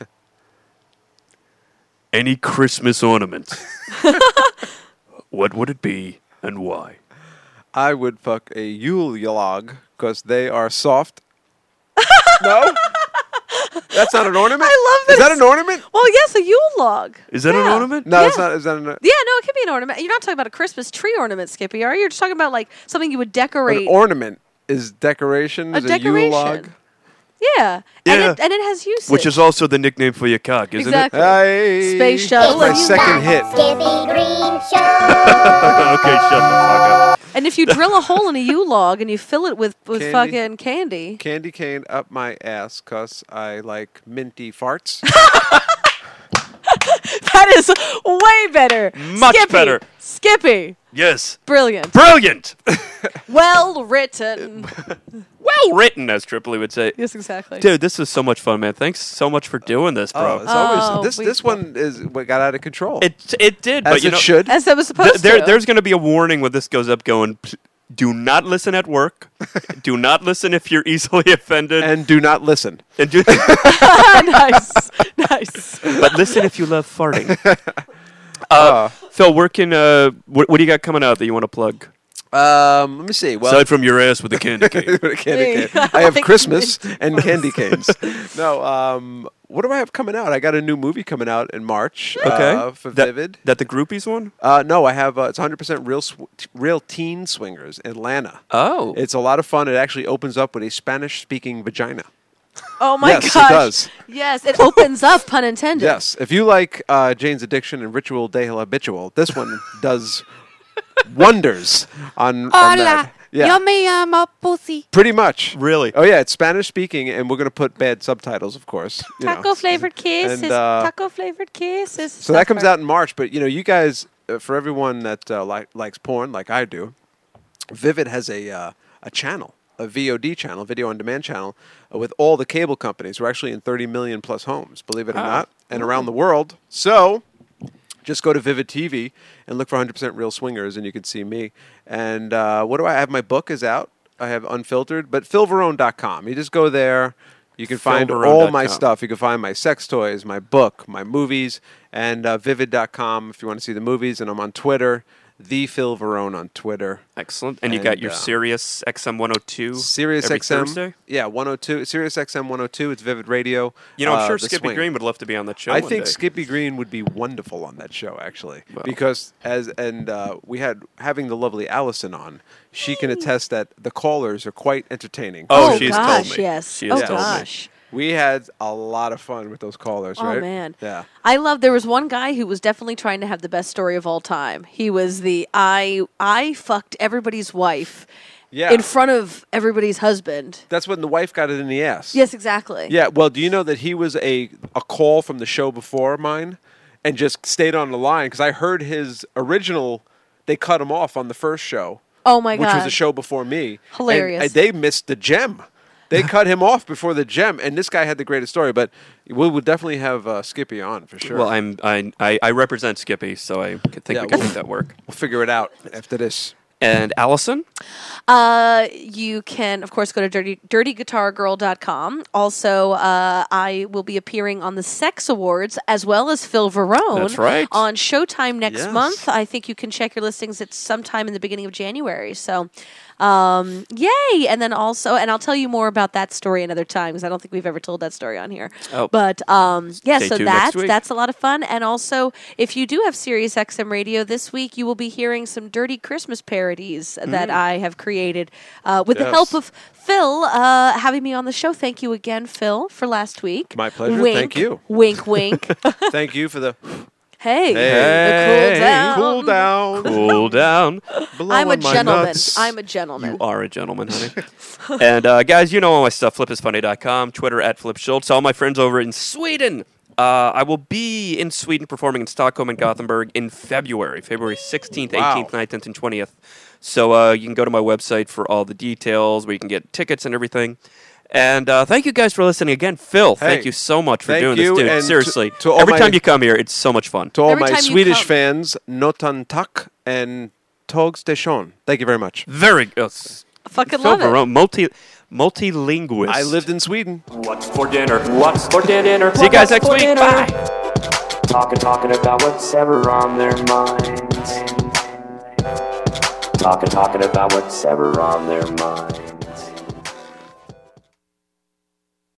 any Christmas ornament, what would it be and why? I would fuck a Yule log because they are soft. No, that's not an ornament. I love Is that this. an ornament? Well, yes, a Yule log. Is that an Yeah. ornament? No, it's Yeah. not. Is that an, Yeah, no, it could be an ornament. You're not talking about a Christmas tree ornament, Skippy, are you? You're just talking about like something you would decorate. an ornament? Is decoration? A Is a Yule decoration. log? Yeah, Yeah. And, it, and it has usage. Which is also the nickname for your cock, isn't exactly. Hey, Space shuttle My and you- second hit. Skippy Green Show. it? Okay, shut the fuck up. And if you drill a hole in a Yule log and you fill it with, with Candy. fucking candy, Candy cane up my ass because I like minty farts. that is way better. Much Skippy, better. Skippy. Yes. Brilliant. Brilliant. Well written. Well written, as Tripoli would say. Yes, exactly. Dude, this was so much fun, man. Thanks so much for doing this, Oh, bro. it's always Oh, this. we- This one is what got out of control. it it did, as but you it know, should. As I was supposed th- there to. there's going to be a warning when this goes up. Going, "P- do not listen at work. Do not listen if you're easily offended. And do not listen. And do, nice. Nice. but listen if you love farting. Uh, Phil, where can uh, what, what do you got coming out that you want to plug? Um, let me see. Well, Aside from your ass with a candy cane. candy Hey, cane. I have like Christmas and candy canes. No, um, what do I have coming out? I got a new movie coming out in March. Okay. uh, for that, Vivid. That the groupies one? Uh, no, I have. Uh, it's one hundred percent real, sw- real teen swingers, Atlanta. Oh. It's a lot of fun. It actually opens up with a Spanish-speaking vagina. Oh my Yes, it gosh. does. Yes, it opens up, pun intended. Yes, if you like uh, Jane's Addiction and Ritual de la Habitual, this one does wonders on, on that. Yeah, me llamo pussy. pretty much. Really? Oh yeah, it's Spanish speaking, and we're gonna put bad subtitles, of course. you know. Taco flavored kisses. And, uh, taco flavored kisses. So that comes out in March. But you know, you guys, uh, for everyone that uh, li- likes porn, like I do, Vivid has a uh, a channel, a V O D channel, video on demand channel, uh, with all the cable companies. We're actually in thirty million plus homes, believe it or Oh. not, and around the world. So just go to Vivid T V and look for one hundred percent Real Swingers, and you can see me. And uh, what do I have? My book is out. I have Unfiltered, but phil varone dot com. You just go there. You can find phil varone all dot my com. stuff. You can find my sex toys, my book, my movies, and uh, vivid dot com if you want to see the movies. And I'm on Twitter, the Phil Varone on Twitter. Excellent. And, you got And, your uh, Sirius X M one oh two Sirius every X M, Thursday? yeah, one oh two. Sirius X M one oh two. It's Vivid Radio. You know, I'm uh, sure The Skippy Swing. Green would love to be on that show I one think day. Skippy Green would be wonderful on that show, actually, Well. because as and uh, we had having the lovely Allison on. She can attest that the callers are quite entertaining. Oh, Oh, she's gosh, told me. yes. She has oh told me. gosh. We had a lot of fun with those callers, Oh right? man. Yeah. I love there was one guy who was definitely trying to have the best story of all time. He was the I I fucked everybody's wife Yeah. in front of everybody's husband. That's when the wife got it in the ass. Yes, exactly. Yeah, well, do you know that he was a a call from the show before mine and just stayed on the line because I heard his original they cut him off on the first show. Oh my which god. was a show before me. Hilarious. And, uh, they missed the gem. They cut him off before the gem, and this guy had the greatest story. But we would definitely have uh, Skippy on for sure. Well, I'm I, I I represent Skippy, so I could think Yeah, we could we'll- make that work. we'll figure it out after this. And Allison, Uh, you can, of course, go to dirty dirty guitar girl dot com. Also, uh, I will be appearing on the Sex Awards as well as Phil Varone. That's right. On Showtime next Yes. month. I think you can check your listings. It's sometime in the beginning of January. So, um, yay! And then also, and I'll tell you more about that story another time because I don't think we've ever told that story on here. Oh. But um, yeah, Stay so tuned next that's week. that's a lot of fun. And also, if you do have Sirius X M Radio this week, you will be hearing some dirty Christmas parodies that I have created uh, with the Yes. help of Phil uh, having me on the show. Thank you again, Phil, for last week. My pleasure. Wink, Thank you. Wink, wink. Thank you for the Hey, Hey. the cool down. cool down. cool down. I'm a blowing my gentleman. nuts. I'm a gentleman. You are a gentleman, honey. And uh, guys, you know all my stuff. flip is funny dot com, Twitter at Flip Schultz. All my friends over in Sweden. Uh, I will be in Sweden performing in Stockholm and Gothenburg in February, February sixteenth, Wow. eighteenth, nineteenth, and twentieth. So uh, you can go to my website for all the details, where you can get tickets and everything. And uh, thank you guys for listening again. Phil, Hey, thank you so much for thank doing you, this, dude. and to- Seriously. to all Every my- time you come here, it's so much fun. To all Every my time you Swedish come- fans, Notan tak and Tog Station. Thank you very much. Very good. Uh, I fucking Phil love it. Varone, multi, multilinguist. I lived in Sweden. What's for dinner? What's for dinner? See you guys What's next for week. dinner? Bye. Talking, talking about what's ever on their minds. Talking, talking about what's ever on their minds.